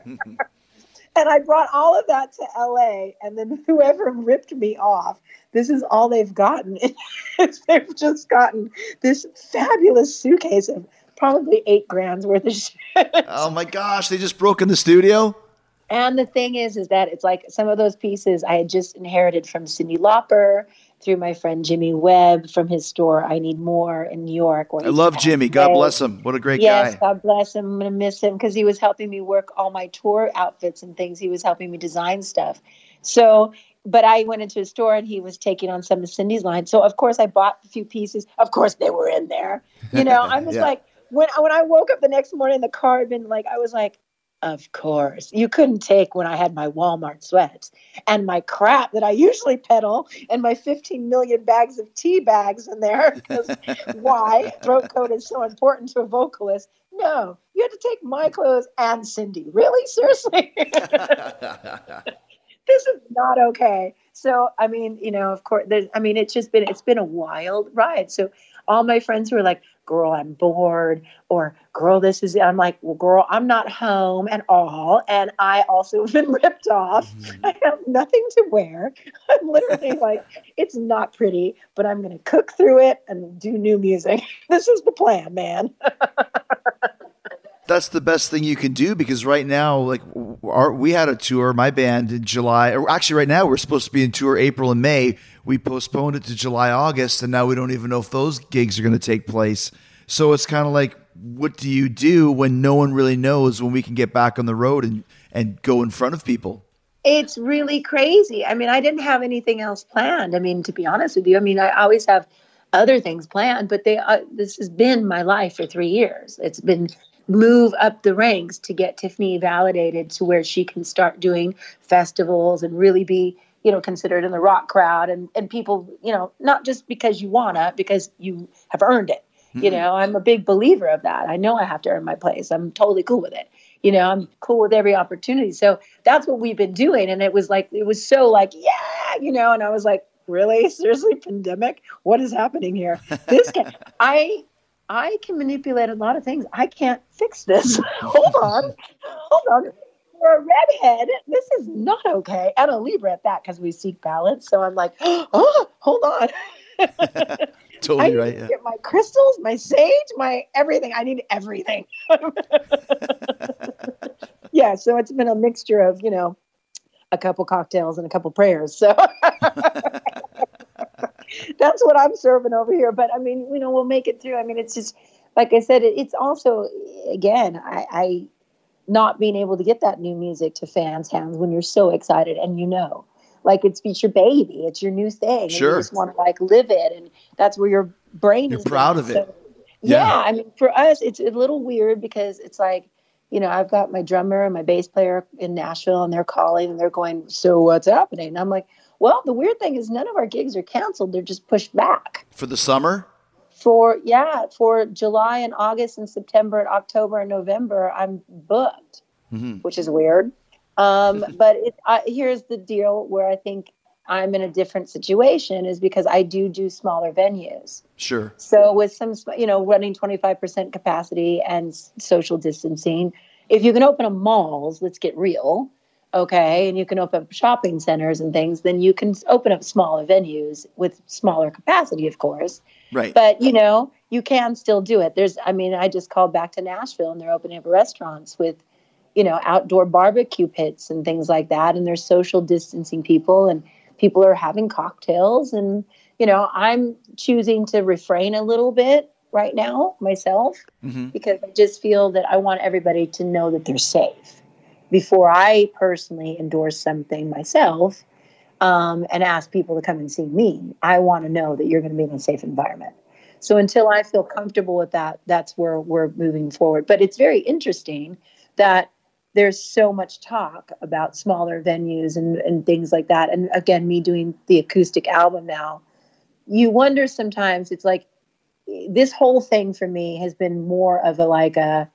And I brought all of that to L A and then whoever ripped me off, this is all they've gotten. They've just gotten this fabulous suitcase of probably eight grams worth of shit. Oh my gosh, they just broke in the studio? And the thing is, is that it's like some of those pieces I had just inherited from Cyndi Lauper through my friend Jimmy Webb from his store, I Need More in New York. I love Jimmy. God bless him. What a great yes, guy. Yes, God bless him. I'm going to miss him because he was helping me work all my tour outfits and things. He was helping me design stuff. So, but I went into a store and he was taking on some of Cyndi's line. So, of course, I bought a few pieces. Of course, they were in there. You know, I'm just yeah. like, when, when I woke up the next morning, the car had been like, I was like, of course. You couldn't take when I had my Walmart sweats and my crap that I usually peddle and my fifteen million bags of tea bags in there. Because why? Throat coat is so important to a vocalist. No, you had to take my clothes and Cyndi. Really? Seriously? This is not okay. So, I mean, you know, of course, I mean, it's just been, it's been a wild ride. So all my friends were like, girl, I'm bored, or girl, this is, I'm like, well, girl, I'm not home at all. And I also have been ripped off. Mm-hmm. I have nothing to wear. I'm literally like, it's not pretty, but I'm going to cook through it and do new music. This is the plan, man. That's the best thing you can do because right now, like our, we had a tour, my band in July, or actually right now we're supposed to be in tour April and May. We postponed it to July, August, and now we don't even know if those gigs are going to take place. So it's kind of like, what do you do when no one really knows when we can get back on the road and, and go in front of people? It's really crazy. I mean, I didn't have anything else planned. I mean, to be honest with you, I mean, I always have other things planned, but they uh, this has been my life for three years. It's been move up the ranks to get Tiffany validated to where she can start doing festivals and really be, you know, considered in the rock crowd and, and people, you know, not just because you wanna, because you have earned it. Mm-hmm. You know, I'm a big believer of that. I know I have to earn my place. I'm totally cool with it. You know, I'm cool with every opportunity. So that's what we've been doing. And it was like, it was so like, yeah, you know, and I was like, really? Seriously? Pandemic? What is happening here? This can, I, I can manipulate a lot of things. I can't fix this. Hold on. Hold on. For a redhead, this is not okay. And a Libra at that, because we seek balance. So I'm like, oh, hold on. Totally I need right. to Yeah. get my crystals, my sage, my everything. I need everything. Yeah. So it's been a mixture of, you know, a couple cocktails and a couple prayers. So that's what I'm serving over here. But I mean, you know, we'll make it through. I mean, it's just, like I said, it, it's also, again, I, I not being able to get that new music to fans' hands when you're so excited and you know, like it's, it's your baby, it's your new thing. Sure. And you just want to like live it. And that's where your brain you're is. proud of it. So, yeah. yeah. I mean, for us, it's a little weird because it's like, you know, I've got my drummer and my bass player in Nashville and they're calling and they're going, so what's happening? And I'm like, well, the weird thing is none of our gigs are canceled. They're just pushed back. For the summer? For, yeah, for July and August and September and October and November, I'm booked, mm-hmm. which is weird. Um, but it, I, here's the deal where I think I'm in a different situation is because I do do smaller venues. Sure. So with some, you know, running twenty-five percent capacity and social distancing, if you can open up malls, let's get real, okay, and you can open up shopping centers and things, then you can open up smaller venues with smaller capacity, of course. Right. But, you know, you can still do it. There's, I mean, I just called back to Nashville and they're opening up restaurants with, you know, outdoor barbecue pits and things like that. And there's social distancing people and people are having cocktails. And, you know, I'm choosing to refrain a little bit right now myself mm-hmm. because I just feel that I want everybody to know that they're safe before I personally endorse something myself. Um, and ask people to come and see me. I want to know that you're going to be in a safe environment. So until I feel comfortable with that, that's where we're moving forward. But it's very interesting that there's so much talk about smaller venues and, and things like that. And again, me doing the acoustic album now, you wonder sometimes, it's like this whole thing for me has been more of a like a,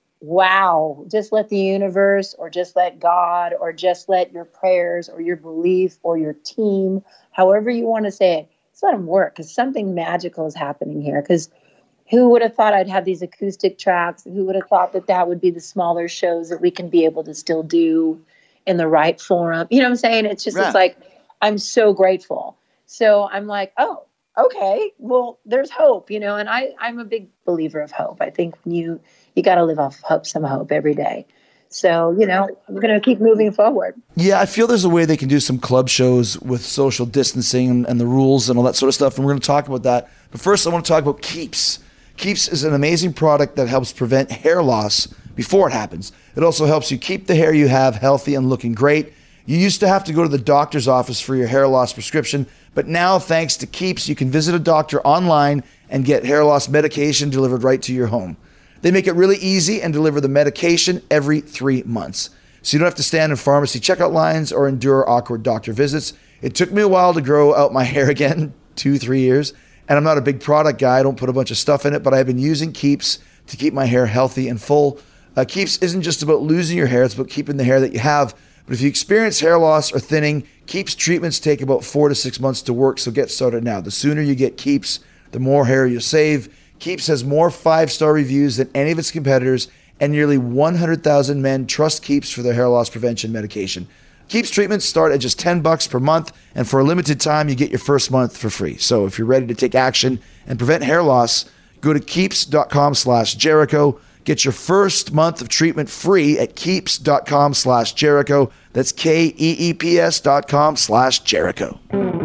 wow, just let the universe or just let God or just let your prayers or your belief or your team, however you want to say it, just let them work because something magical is happening here. Because who would have thought I'd have these acoustic tracks? Who would have thought that that would be the smaller shows that we can be able to still do in the right forum? You know what I'm saying? It's just, right. It's like, I'm so grateful. So I'm like, oh, okay, well, there's hope, you know, and I, I'm a big believer of hope. I think when you, you got to live off hope, some hope every day. So, you know, I'm going to keep moving forward. Yeah, I feel there's a way they can do some club shows with social distancing and, and the rules and all that sort of stuff. And we're going to talk about that. But first, I want to talk about Keeps. Keeps is an amazing product that helps prevent hair loss before it happens. It also helps you keep the hair you have healthy and looking great. You used to have to go to the doctor's office for your hair loss prescription, but now, thanks to Keeps, you can visit a doctor online and get hair loss medication delivered right to your home. They make it really easy and deliver the medication every three months. So you don't have to stand in pharmacy checkout lines or endure awkward doctor visits. It took me a while to grow out my hair again, two, three years. And I'm not a big product guy. I don't put a bunch of stuff in it, but I've been using Keeps to keep my hair healthy and full. Uh, Keeps isn't just about losing your hair, it's about keeping the hair that you have. But if you experience hair loss or thinning, Keeps treatments take about four to six months to work, so get started now. The sooner you get Keeps, the more hair you'll save. Keeps has more five-star reviews than any of its competitors, and nearly one hundred thousand men trust Keeps for their hair loss prevention medication. Keeps treatments start at just ten bucks per month, and for a limited time, you get your first month for free. So if you're ready to take action and prevent hair loss, go to keeps.com slash Jericho. Get your first month of treatment free at keeps.com slash Jericho. That's K-E-E-P-S dot com slash Jericho.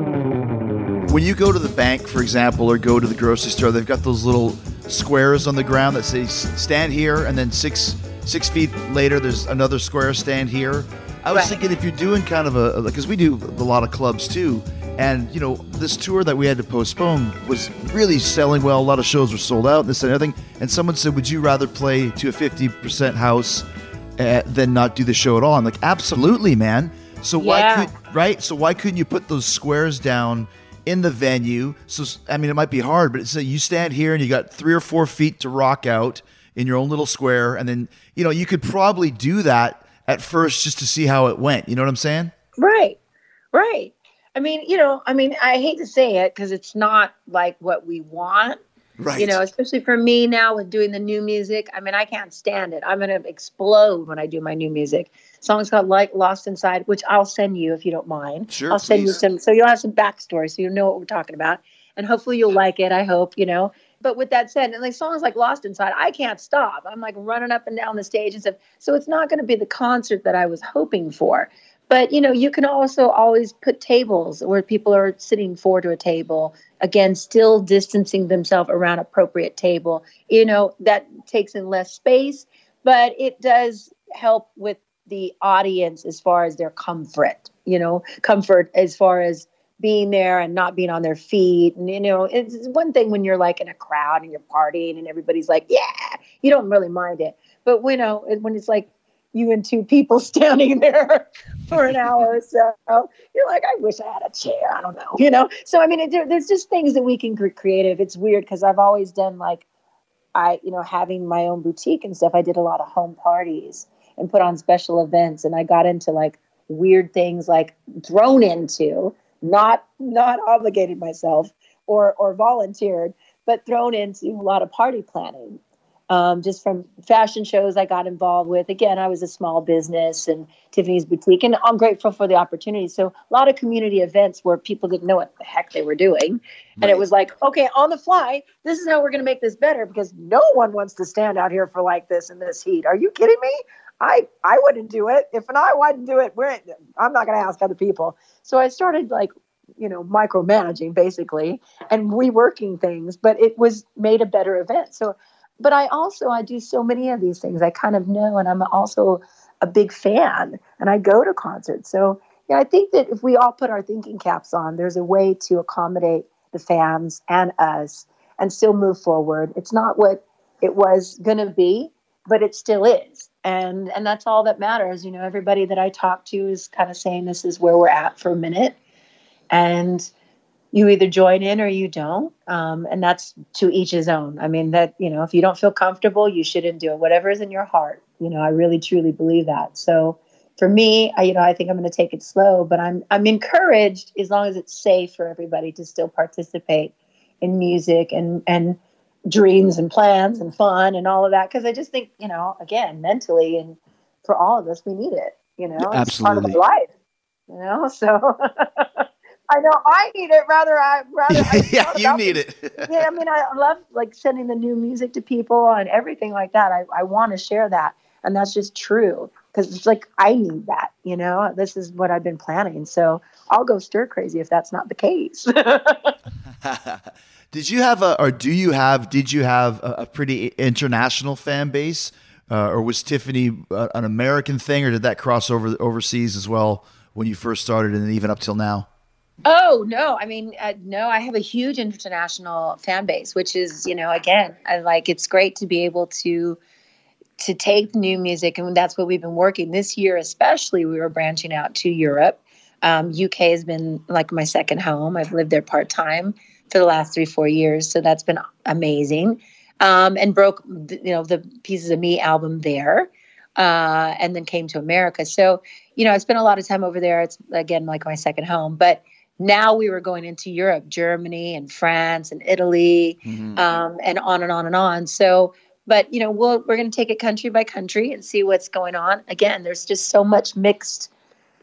When you go to the bank, for example, or go to the grocery store, they've got those little squares on the ground that say stand here, and then six six feet later, there's another square, stand here. I was right. thinking if you're doing kind of a, because we do a lot of clubs too, and you know, this tour that we had to postpone was really selling well. A lot of shows were sold out and this and everything. And someone said, would you rather play to a fifty percent house uh, than not do the show at all? I'm like, absolutely, man. So why yeah. could, right? So why couldn't you put those squares down in the venue? So, I mean, it might be hard, but it's a, you stand here and you got three or four feet to rock out in your own little square. And then, you know, you could probably do that at first just to see how it went. You know what I'm saying? Right. Right. I mean, you know, I mean, I hate to say it because it's not like what we want, right? You know, especially for me now with doing the new music. I mean, I can't stand it. I'm going to explode when I do my new music. Song's called like Lost Inside, which I'll send you if you don't mind. Sure, I'll send please. you some, so you'll have some backstory, so you'll know what we're talking about, and hopefully you'll like it. I hope, you know. But with that said, and like songs like Lost Inside, I can't stop. I'm like running up and down the stage and stuff. So it's not going to be the concert that I was hoping for. But, you know, you can also always put tables where people are sitting four to a table. Again, still distancing themselves around appropriate table. You know, that takes in less space, but it does help with the audience as far as their comfort, you know, comfort as far as being there and not being on their feet. And, you know, it's one thing when you're like in a crowd and you're partying and everybody's like, yeah, you don't really mind it. But, you know, when it's like you and two people standing there for an hour or so. You're like, I wish I had a chair. I don't know, you know? So, I mean, it, there's just things that we can get creative. It's weird because I've always done like, I, you know, having my own boutique and stuff, I did a lot of home parties and put on special events. And I got into like weird things, like thrown into, not, not obligated myself or, or volunteered, but thrown into a lot of party planning. Um, just from fashion shows I got involved with. Again, I was a small business and Tiffany's Boutique, and I'm grateful for the opportunity. So a lot of community events where people didn't know what the heck they were doing. Right. And it was like, okay, on the fly, this is how we're going to make this better because no one wants to stand out here for like this in this heat. Are you kidding me? I, I wouldn't do it. If I wouldn't do it, we're, I'm not going to ask other people. So I started like, you know, micromanaging basically and reworking things, but it was made a better event. So But I also, I do so many of these things. I kind of know, and I'm also a big fan, and I go to concerts. So, yeah, I think that if we all put our thinking caps on, there's a way to accommodate the fans and us and still move forward. It's not what it was going to be, but it still is. And and that's all that matters. You know, everybody that I talk to is kind of saying this is where we're at for a minute. And you either join in or you don't. Um, and that's to each his own. I mean, that, you know, if you don't feel comfortable, you shouldn't do it. Whatever is in your heart. You know, I really, truly believe that. So for me, I, you know, I think I'm going to take it slow, but I'm, I'm encouraged as long as it's safe for everybody to still participate in music and, and dreams and plans and fun and all of that. Cause I just think, you know, again, mentally and for all of us, we need it, you know, Absolutely. It's part of our life, you know, so I know I need it. Rather, I rather. I yeah, you need it. yeah, I mean, I love like sending the new music to people and everything like that. I, I want to share that, and that's just true because it's like I need that. You know, this is what I've been planning. So I'll go stir crazy if that's not the case. Did you have a, or do you have? Did you have a, a pretty international fan base, uh, or was Tiffany uh, an American thing, or did that cross over overseas as well when you first started, and even up till now? Oh, no. I mean, uh, no, I have a huge international fan base, which is, you know, again, I like, it's great to be able to, to take new music. And that's what we've been working this year, especially we were branching out to Europe. Um, U K has been like my second home. I've lived there part-time for the last three, four years. So that's been amazing. Um, and broke, you know, the Pieces of Me album there. Uh, and then came to America. So, you know, I spent a lot of time over there. It's again, like my second home, but now we were going into Europe, Germany and France and Italy, mm-hmm. um, and on and on and on. So, but, you know, we'll, we're going to take it country by country and see what's going on. Again, there's just so much mixed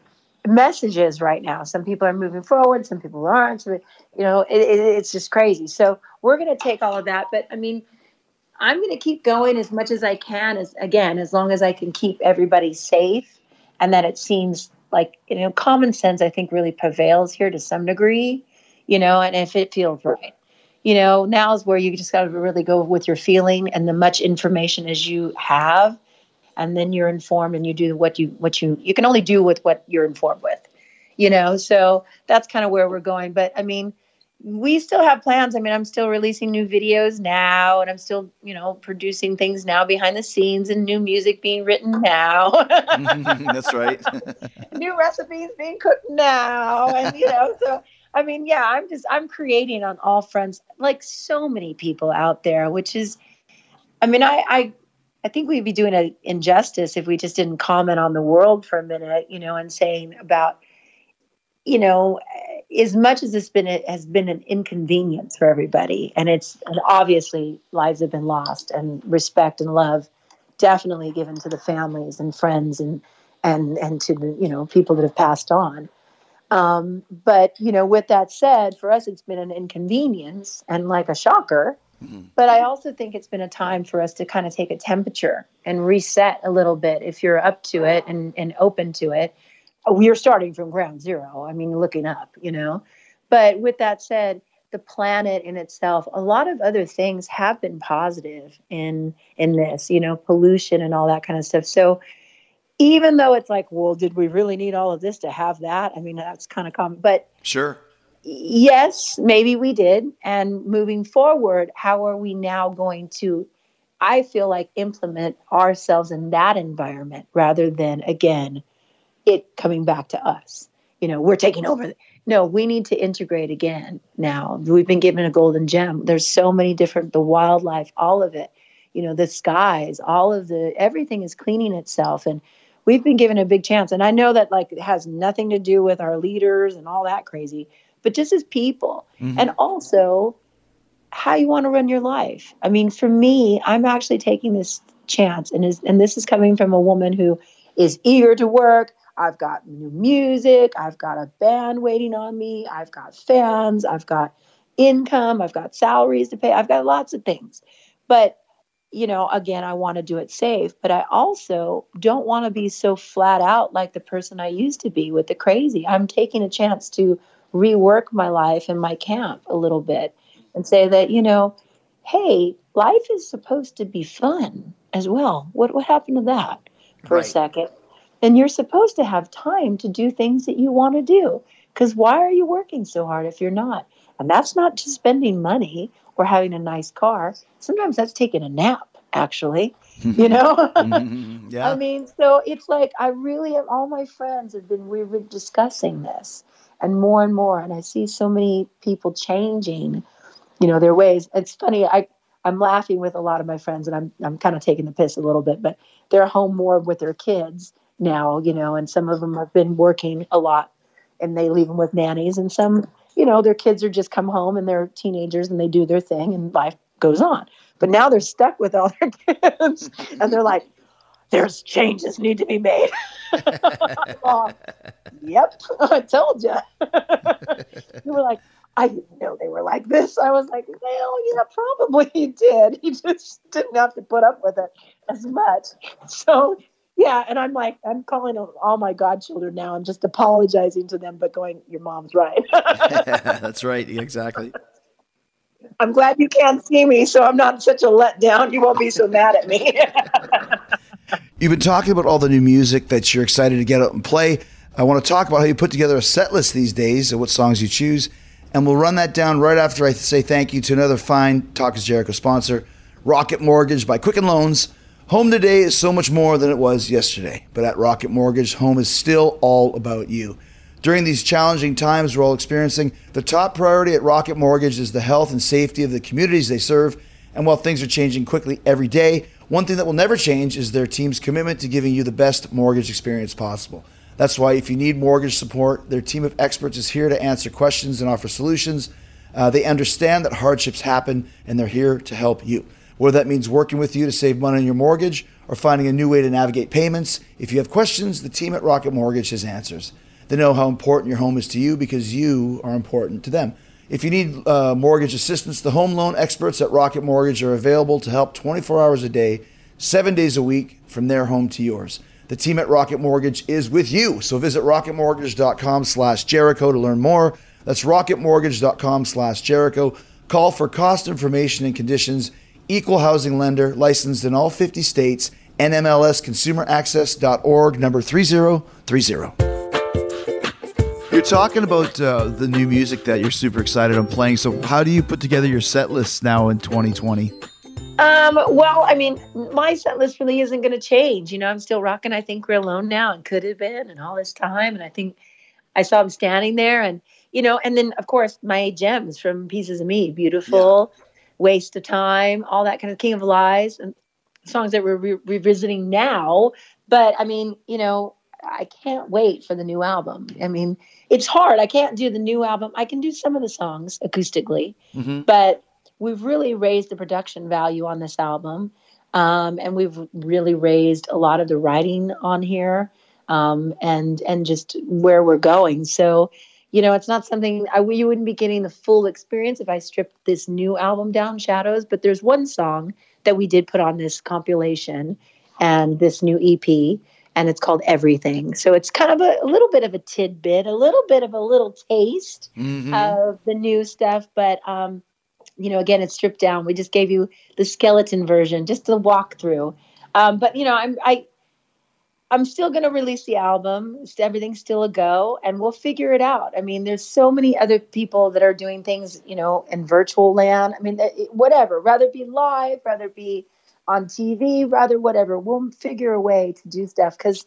messages right now. Some people are moving forward, some people aren't. So, you know, it, it, it's just crazy. So we're going to take all of that. But I mean, I'm going to keep going as much as I can, as again, as long as I can keep everybody safe and that it seems like, you know, common sense, I think, really prevails here to some degree, you know, and if it feels right, you know, now is where you just got to really go with your feeling and the much information as you have. And then you're informed and you do what you, what you, you can only do with what you're informed with, you know, so that's kind of where we're going. But I mean, we still have plans. I mean, I'm still releasing new videos now, and I'm still, you know, producing things now behind the scenes and new music being written now. That's right. New recipes being cooked now. And, you know, so, I mean, yeah, I'm just, I'm creating on all fronts, like so many people out there, which is, I mean, I, I, I think we'd be doing an injustice if we just didn't comment on the world for a minute, you know, and saying about, you know, as much as it's been, it has been an inconvenience for everybody. And it's, and obviously lives have been lost and respect and love definitely given to the families and friends and, and, and to the, you know, people that have passed on. Um, but, you know, with that said, for us, it's been an inconvenience and like a shocker, mm-hmm. but I also think it's been a time for us to kind of take a temperature and reset a little bit if you're up to it and, and open to it. We are starting from ground zero. I mean, looking up, you know, but with that said, the planet in itself, a lot of other things have been positive in, in this, you know, pollution and all that kind of stuff. So even though it's like, well, did we really need all of this to have that? I mean, that's kind of common, but sure. Yes, maybe we did. And moving forward, how are we now going to, I feel like, implement ourselves in that environment rather than, again, it coming back to us. You know, we're taking over. No, we need to integrate again now. We've been given a golden gem. There's so many different, the wildlife, all of it, you know, the skies, all of the, everything is cleaning itself. And we've been given a big chance. And I know that like it has nothing to do with our leaders and all that crazy, but just as people. Mm-hmm. And also how you want to run your life. I mean, for me, I'm actually taking this chance, and is, and this is coming from a woman who is eager to work. I've got new music. I've got a band waiting on me. I've got fans. I've got income. I've got salaries to pay. I've got lots of things. But, you know, again, I want to do it safe. But I also don't want to be so flat out like the person I used to be with the crazy. I'm taking a chance to rework my life and my camp a little bit and say that, you know, hey, life is supposed to be fun as well. What what happened to that for right. a second? And you're supposed to have time to do things that you want to do. Because why are you working so hard if you're not? And that's not just spending money or having a nice car. Sometimes that's taking a nap, actually. You know? Mm-hmm. Yeah. I mean, so it's like I really have, all my friends have been, we've been discussing this and more and more. And I see so many people changing, you know, their ways. It's funny. I, I'm laughing with a lot of my friends, and I'm I'm kind of taking the piss a little bit, but they're home more with their kids now, you know, and some of them have been working a lot and they leave them with nannies, and some, you know, their kids are just come home and they're teenagers and they do their thing and life goes on. But now they're stuck with all their kids and they're like, there's changes need to be made. Oh, yep, I told you. You were like, I didn't know they were like this. I was like, well, yeah, probably you did. You just didn't have to put up with it as much. So, yeah, and I'm like, I'm calling all my godchildren now and just apologizing to them, but going, your mom's right. That's right, exactly. I'm glad you can't see me, so I'm not such a letdown. You won't be so mad at me. You've been talking about all the new music that you're excited to get out and play. I want to talk about how you put together a set list these days and what songs you choose. And we'll run that down right after I say thank you to another fine Talk is Jericho sponsor, Rocket Mortgage by Quicken Loans. Home today is so much more than it was yesterday. But at Rocket Mortgage, home is still all about you. During these challenging times we're all experiencing, the top priority at Rocket Mortgage is the health and safety of the communities they serve. And while things are changing quickly every day, one thing that will never change is their team's commitment to giving you the best mortgage experience possible. That's why if you need mortgage support, their team of experts is here to answer questions and offer solutions. Uh, they understand that hardships happen, and they're here to help you. Whether that means working with you to save money on your mortgage or finding a new way to navigate payments, if you have questions, the team at Rocket Mortgage has answers. They know how important your home is to you because you are important to them. If you need uh, mortgage assistance, the home loan experts at Rocket Mortgage are available to help twenty-four hours a day, seven days a week, from their home to yours. The team at Rocket Mortgage is with you. So visit rocketmortgage.com slash Jericho to learn more. That's rocketmortgage.com slash Jericho. Call for cost information and conditions. Equal housing lender, licensed in all fifty states. N M L S consumer access dot org, number three zero three zero. You're talking about uh, the new music that you're super excited on playing. So how do you put together your set lists now in twenty twenty? Um, well, I mean, my set list really isn't going to change. You know, I'm still rocking I Think We're Alone Now and Could Have Been and all this time. And I think I saw him standing there and, you know, and then, of course, my gems from Pieces of Me, Beautiful, yeah. Waste of Time, all that kind of King of Lies and songs that we're re- revisiting now. But, I mean, you know, I can't wait for the new album. I mean, it's hard. I can't do the new album. I can do some of the songs acoustically, mm-hmm. but we've really raised the production value on this album. Um, and we've really raised a lot of the writing on here um, and and just where we're going. So, you know, it's not something, I, you wouldn't be getting the full experience if I stripped this new album down, Shadows. But there's one song that we did put on this compilation and this new E P, and it's called Everything. So it's kind of a, a little bit of a tidbit, a little bit of a little taste mm-hmm. of the new stuff. But, um, you know, again, it's stripped down. We just gave you the skeleton version, just the walkthrough. Um, but, you know, I'm I, I'm still going to release the album. Everything's still a go, and we'll figure it out. I mean, there's so many other people that are doing things, you know, in virtual land. I mean, whatever, rather it be live, rather it be on T V, rather whatever. We'll figure a way to do stuff because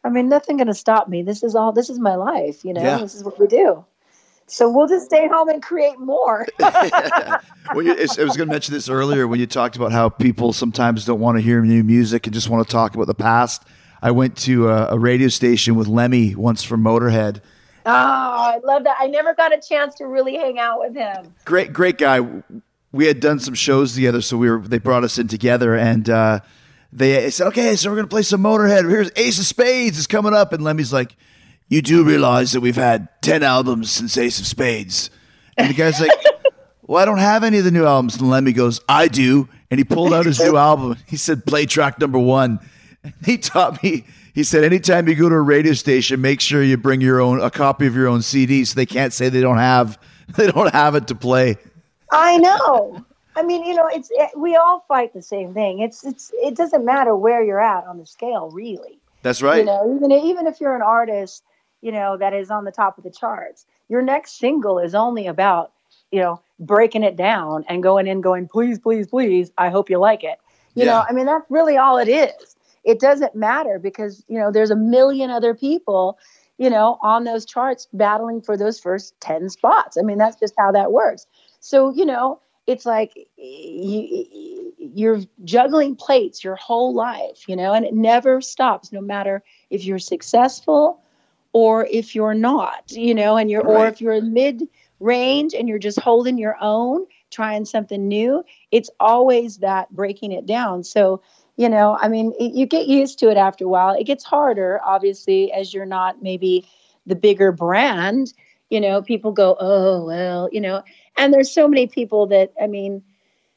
I mean, nothing going to stop me. This is all, this is my life, you know, Yeah. this is what we do. So we'll just stay home and create more. Well, you, I was going to mention this earlier when you talked about how people sometimes don't want to hear new music and just want to talk about the past. I went to a, a radio station with Lemmy once from Motorhead. Oh, I love that. I never got a chance to really hang out with him. Great, great guy. We had done some shows together, so we were. They brought us in together, and uh, they said, "Okay, so we're going to play some Motorhead. Here's Ace of Spades is coming up." And Lemmy's like, "You do realize that we've had ten albums since Ace of Spades?" And the guy's like, "Well, I don't have any of the new albums." And Lemmy goes, "I do." And he pulled out his new album. He said, "Play track number one." And he taught me, he said, anytime you go to a radio station, make sure you bring your own, a copy of your own C D so they can't say they don't have, they don't have it to play. I know. I mean, you know, it's, it, we all fight the same thing. It's, it's, it doesn't matter where you're at on the scale, really. That's right. You know, even, even if you're an artist, you know, that is on the top of the charts, your next single is only about, you know, breaking it down and going in going, please, please, please, I hope you like it. You Yeah. know, I mean, that's really all it is. It doesn't matter because, you know, there's a million other people, you know, on those charts battling for those first ten spots. I mean, that's just how that works. So, you know, it's like you, you're juggling plates your whole life, you know, and it never stops, no matter if you're successful or if you're not, you know, and you're, Right. or if you're mid range and you're just holding your own, trying something new, it's always that breaking it down. So, you know, I mean, it, you get used to it after a while. It gets harder, obviously, as you're not maybe the bigger brand. You know, people go, oh, well, you know, and there's so many people that, I mean,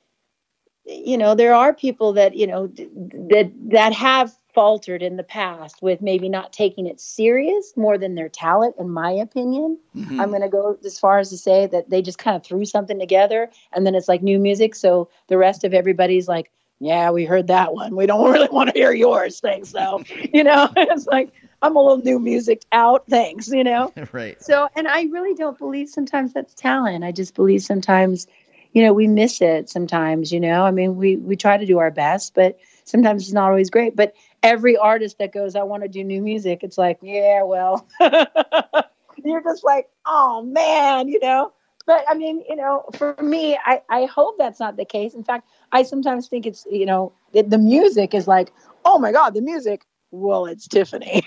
you know, there are people that, you know, d- that that have faltered in the past with maybe not taking it serious more than their talent, in my opinion. Mhm. I'm going to go as far as to say that they just kind of threw something together and then it's like new music. So the rest of everybody's like, yeah, we heard that one. We don't really want to hear yours. Thanks. So, you know, it's like, I'm a little new music out. Thanks. You know? Right. So, and I really don't believe sometimes that's talent. I just believe sometimes, you know, we miss it sometimes, you know, I mean, we, we try to do our best, but sometimes it's not always great. But every artist that goes, I want to do new music, it's like, yeah, well, you're just like, oh man, you know. But I mean, you know, for me, I, I hope that's not the case. In fact, I sometimes think it's, you know, the, the music is like, oh my God, the music. Well, it's Tiffany.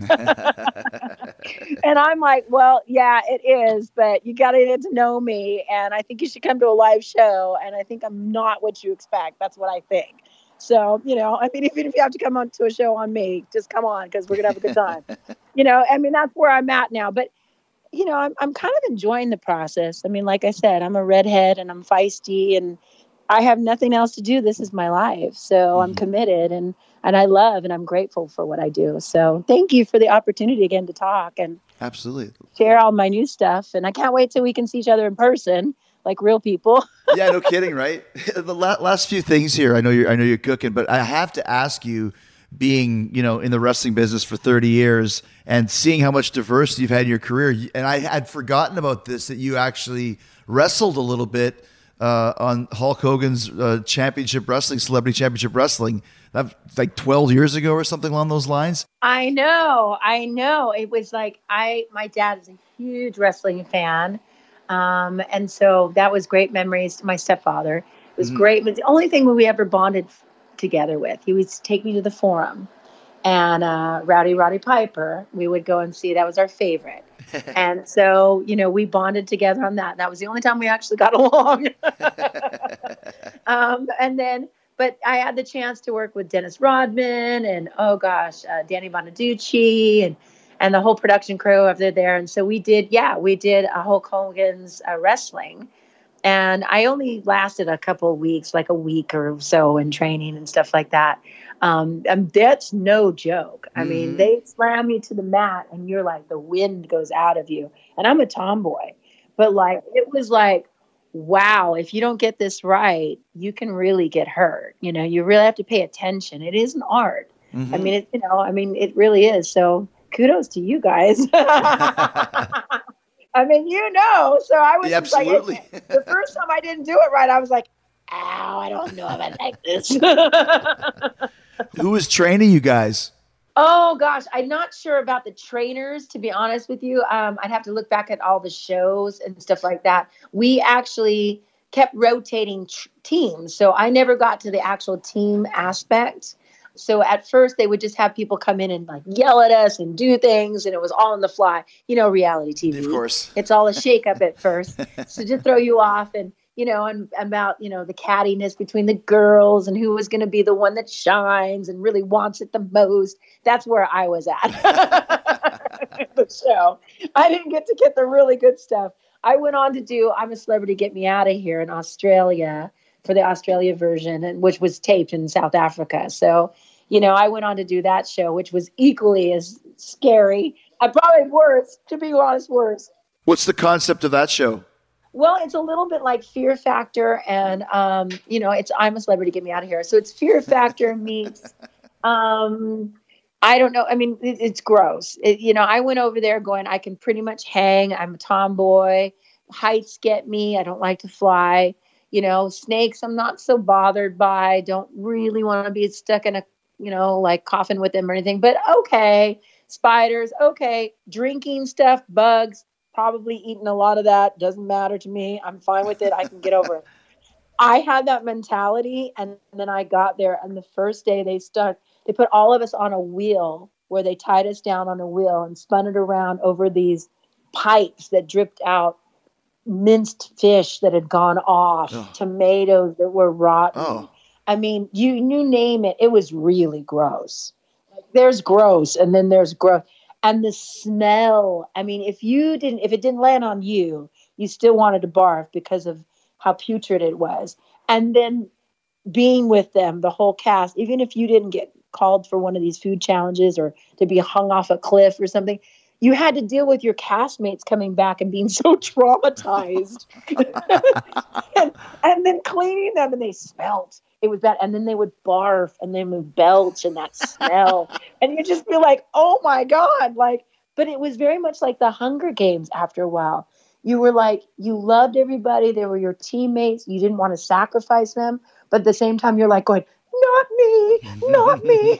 And I'm like, well, yeah, it is. But you got to get to know me. And I think you should come to a live show. And I think I'm not what you expect. That's what I think. So, you know, I mean, even if you have to come on to a show on me, just come on because we're going to have a good time. You know, I mean, that's where I'm at now. But you know, I'm I'm kind of enjoying the process. I mean, like I said, I'm a redhead and I'm feisty and I have nothing else to do. This is my life. So mm-hmm. I'm committed and, and I love and I'm grateful for what I do. So thank you for the opportunity again to talk and absolutely share all my new stuff. And I can't wait till we can see each other in person, like real people. Yeah, no kidding, right? The la- last few things here. I know you're I know you're cooking, but I have to ask you, being, you know, in the wrestling business for thirty years and seeing how much diversity you've had in your career. And I had forgotten about this, that you actually wrestled a little bit uh, on Hulk Hogan's uh, championship wrestling, celebrity championship wrestling, that like twelve years ago or something along those lines. I know. I know. It was like, I, my dad is a huge wrestling fan. Um, and so that was great memories to my stepfather. It was mm-hmm. great. But the only thing we ever bonded together with, he would take me to the Forum, and uh Rowdy Roddy Piper we would go and see. That was our favorite. And so, you know, we bonded together on that. That was the only time we actually got along. um and then but I had the chance to work with Dennis Rodman and oh gosh uh, Danny Bonaducci and and the whole production crew over there. And so we did yeah we did a Hulk Hogan's uh, wrestling. And I only lasted a couple of weeks, like a week or so in training and stuff like that. Um, and that's no joke. I mm-hmm. mean, they slam you to the mat and you're like, the wind goes out of you. And I'm a tomboy, but like, it was like, wow, if you don't get this right, you can really get hurt. You know, you really have to pay attention. It is an art. Mm-hmm. I mean, it, you know, I mean, it really is. So kudos to you guys. I mean, you know, so I was yeah, just absolutely. like, the first time I didn't do it right, I was like, ow, I don't know if I like this. Who was training you guys? Oh gosh, I'm not sure about the trainers, to be honest with you. Um, I'd have to look back at all the shows and stuff like that. We actually kept rotating tr- teams. So I never got to the actual team aspect. So at first they would just have people come in and like yell at us and do things, and it was all on the fly. You know, reality T V. Of course. It's all a shakeup at first. So just throw you off, and you know, and about, you know, the cattiness between the girls and who was going to be the one that shines and really wants it the most. That's where I was at the show. I didn't get to get the really good stuff. I went on to do I'm a Celebrity, Get Me Out of Here in Australia for the Australia version, and which was taped in South Africa. So, you know, I went on to do that show, which was equally as scary. I probably worse, to be honest, worse. What's the concept of that show? Well, it's a little bit like Fear Factor, and um, you know, it's I'm a Celebrity, Get Me Out of Here. So it's Fear Factor meets, um, I don't know. I mean, it, it's gross. It, you know, I went over there going, I can pretty much hang. I'm a tomboy. Heights get me. I don't like to fly. You know, snakes, I'm not so bothered by. Don't really want to be stuck in a, you know, like coffin with them or anything. But okay, spiders, okay, drinking stuff, bugs. Probably eaten a lot of that. Doesn't matter to me. I'm fine with it. I can get over it. I had that mentality, and then I got there, and the first day they start, they put all of us on a wheel where they tied us down on a wheel and spun it around over these pipes that dripped out minced fish that had gone off, oh. tomatoes that were rotten. Oh. I mean, you you name it. It was really gross. There's gross, and then there's gross. And the smell, I mean, if you didn't, if it didn't land on you, you still wanted to barf because of how putrid it was. And then being with them, the whole cast, even if you didn't get called for one of these food challenges or to be hung off a cliff or something, you had to deal with your castmates coming back and being so traumatized. and, and then cleaning them, and they smelled. It was bad. And then they would barf and then would belch, and that smell. And you just feel like, oh my God. Like, but it was very much like the Hunger Games after a while. You were like, you loved everybody. They were your teammates. You didn't want to sacrifice them. But at the same time, you're like going, not me, not me.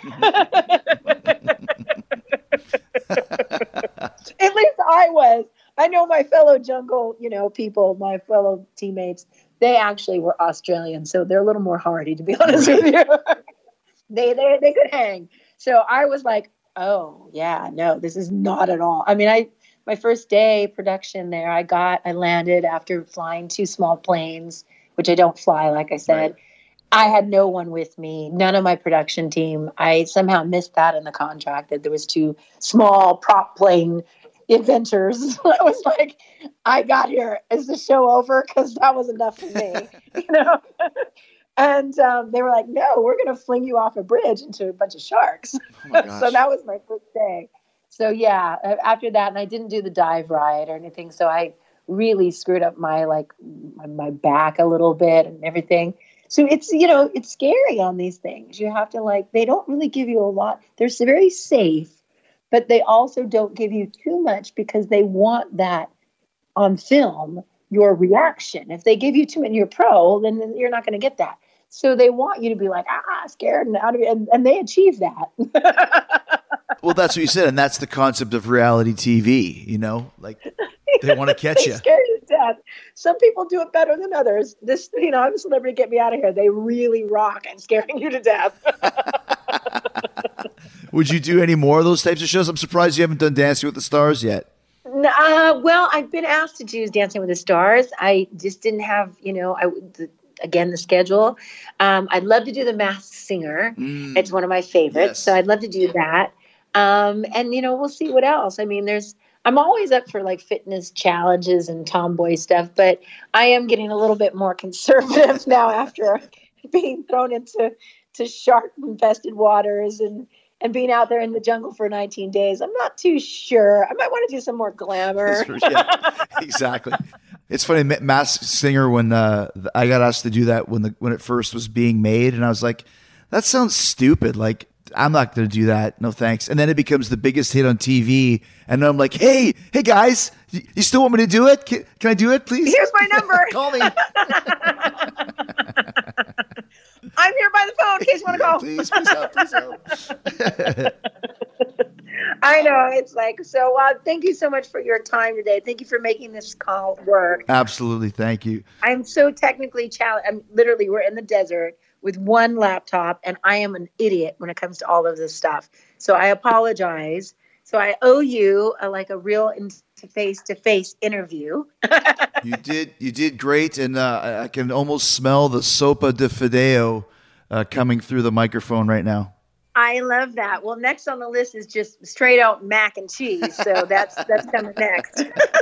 At least I was. I know my fellow jungle, you know, people, my fellow teammates, they actually were Australian, so they're a little more hardy, to be honest with you. they, they they could hang. So I was like, oh yeah, no, this is not at all. I mean, I my first day production there, I got I landed after flying two small planes, which I don't fly, like I said. Right. I had no one with me, none of my production team. I somehow missed that in the contract, that there was two small prop plane adventures. I was like, I got here. Is the show over? Because that was enough for me, you know. And um, they were like, no, we're going to fling you off a bridge into a bunch of sharks. Oh so that was my first day. So yeah, after that, and I didn't do the dive ride or anything. So I really screwed up my like my, my back a little bit and everything. So it's, you know, it's scary on these things. You have to like, they don't really give you a lot. They're very safe, but they also don't give you too much because they want that on film, your reaction. If they give you too much, you're pro, then you're not going to get that. So they want you to be like, ah, scared, and out of it, and, and they achieve that. Well, that's what you said, and that's the concept of reality T V, you know? Like, they want to catch they you. Scare you to death. Some people do it better than others. This, you know, I'm a Celebrity, Get Me Out of Here. They really rock at scaring you to death. Would you do any more of those types of shows? I'm surprised you haven't done Dancing with the Stars yet. Uh, well, I've been asked to do Dancing with the Stars. I just didn't have, you know, I the, again, the schedule. Um, I'd love to do The Masked Singer. Mm. It's one of my favorites. Yes. So I'd love to do that. Um, and, you know, we'll see what else. I mean, there's, I'm always up for like fitness challenges and tomboy stuff, but I am getting a little bit more conservative now after being thrown into to shark infested waters and, and being out there in the jungle for nineteen days. I'm not too sure. I might want to do some more glamour. Yeah, exactly. It's funny, Masked Singer, when uh, I got asked to do that when the when it first was being made, and I was like, that sounds stupid. Like, I'm not going to do that. No thanks. And then it becomes the biggest hit on T V. And I'm like, hey, hey guys, you still want me to do it? Can, can I do it, please? Here's my number. Call me. I'm here by the phone in case you want to call. Please, please help, please help. I know. It's like, so uh, thank you so much for your time today. Thank you for making this call work. Absolutely. Thank you. I'm so technically challenged. I'm literally, we're in the desert with one laptop, and I am an idiot when it comes to all of this stuff. So I apologize. So I owe you a, like a real face-to-face interview. You did. You did great. And uh, I can almost smell the sopa de fideo uh, coming through the microphone right now. I love that. Well, next on the list is just straight out mac and cheese. So that's that's coming next.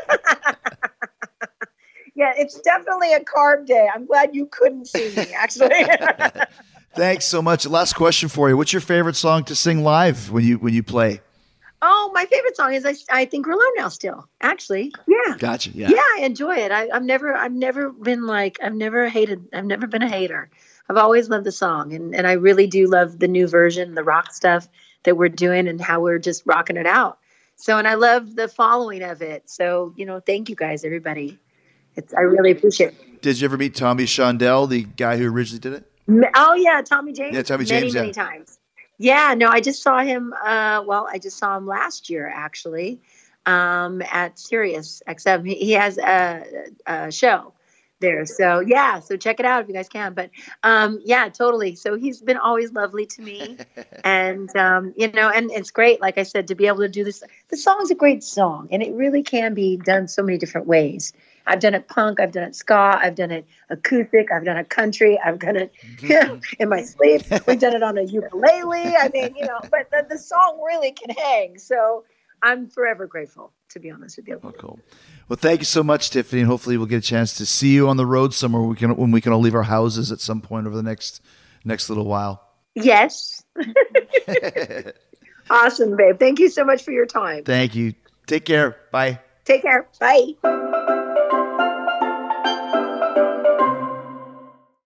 Yeah, it's definitely a carb day. I'm glad you couldn't see me, actually. Thanks so much. Last question for you. What's your favorite song to sing live when you when you play? Oh, my favorite song is I, I Think We're Alone Now still, actually. Yeah. Gotcha. Yeah. Yeah, I enjoy it. I, I've never I've never been like, I've never hated, I've never been a hater. I've always loved the song, and, and I really do love the new version, the rock stuff that we're doing and how we're just rocking it out. So, and I love the following of it. So, you know, thank you guys, everybody. It's, I really appreciate it. Did you ever meet Tommy Shondell, the guy who originally did it? Oh, yeah, Tommy James. Yeah, Tommy many, James, Many, yeah. many times. Yeah, no, I just saw him, uh, well, I just saw him last year, actually, um, at Sirius X M. He, he has a, a show there. So yeah, so check it out if you guys can. But um, yeah, totally. So he's been always lovely to me. And, um, you know, and it's great, like I said, to be able to do this. The song's a great song, and it really can be done so many different ways. I've done it punk, I've done it ska, I've done it acoustic, I've done it country, I've done it in my sleep. We've done it on a ukulele. I mean, you know, but the, the song really can hang. So I'm forever grateful, to be honest with you. Oh, cool. Well, thank you so much, Tiffany, and hopefully we'll get a chance to see you on the road somewhere. We can when we can all leave our houses at some point over the next next little while. Yes. Awesome, babe. Thank you so much for your time. Thank you. Take care. Bye. Take care. Bye.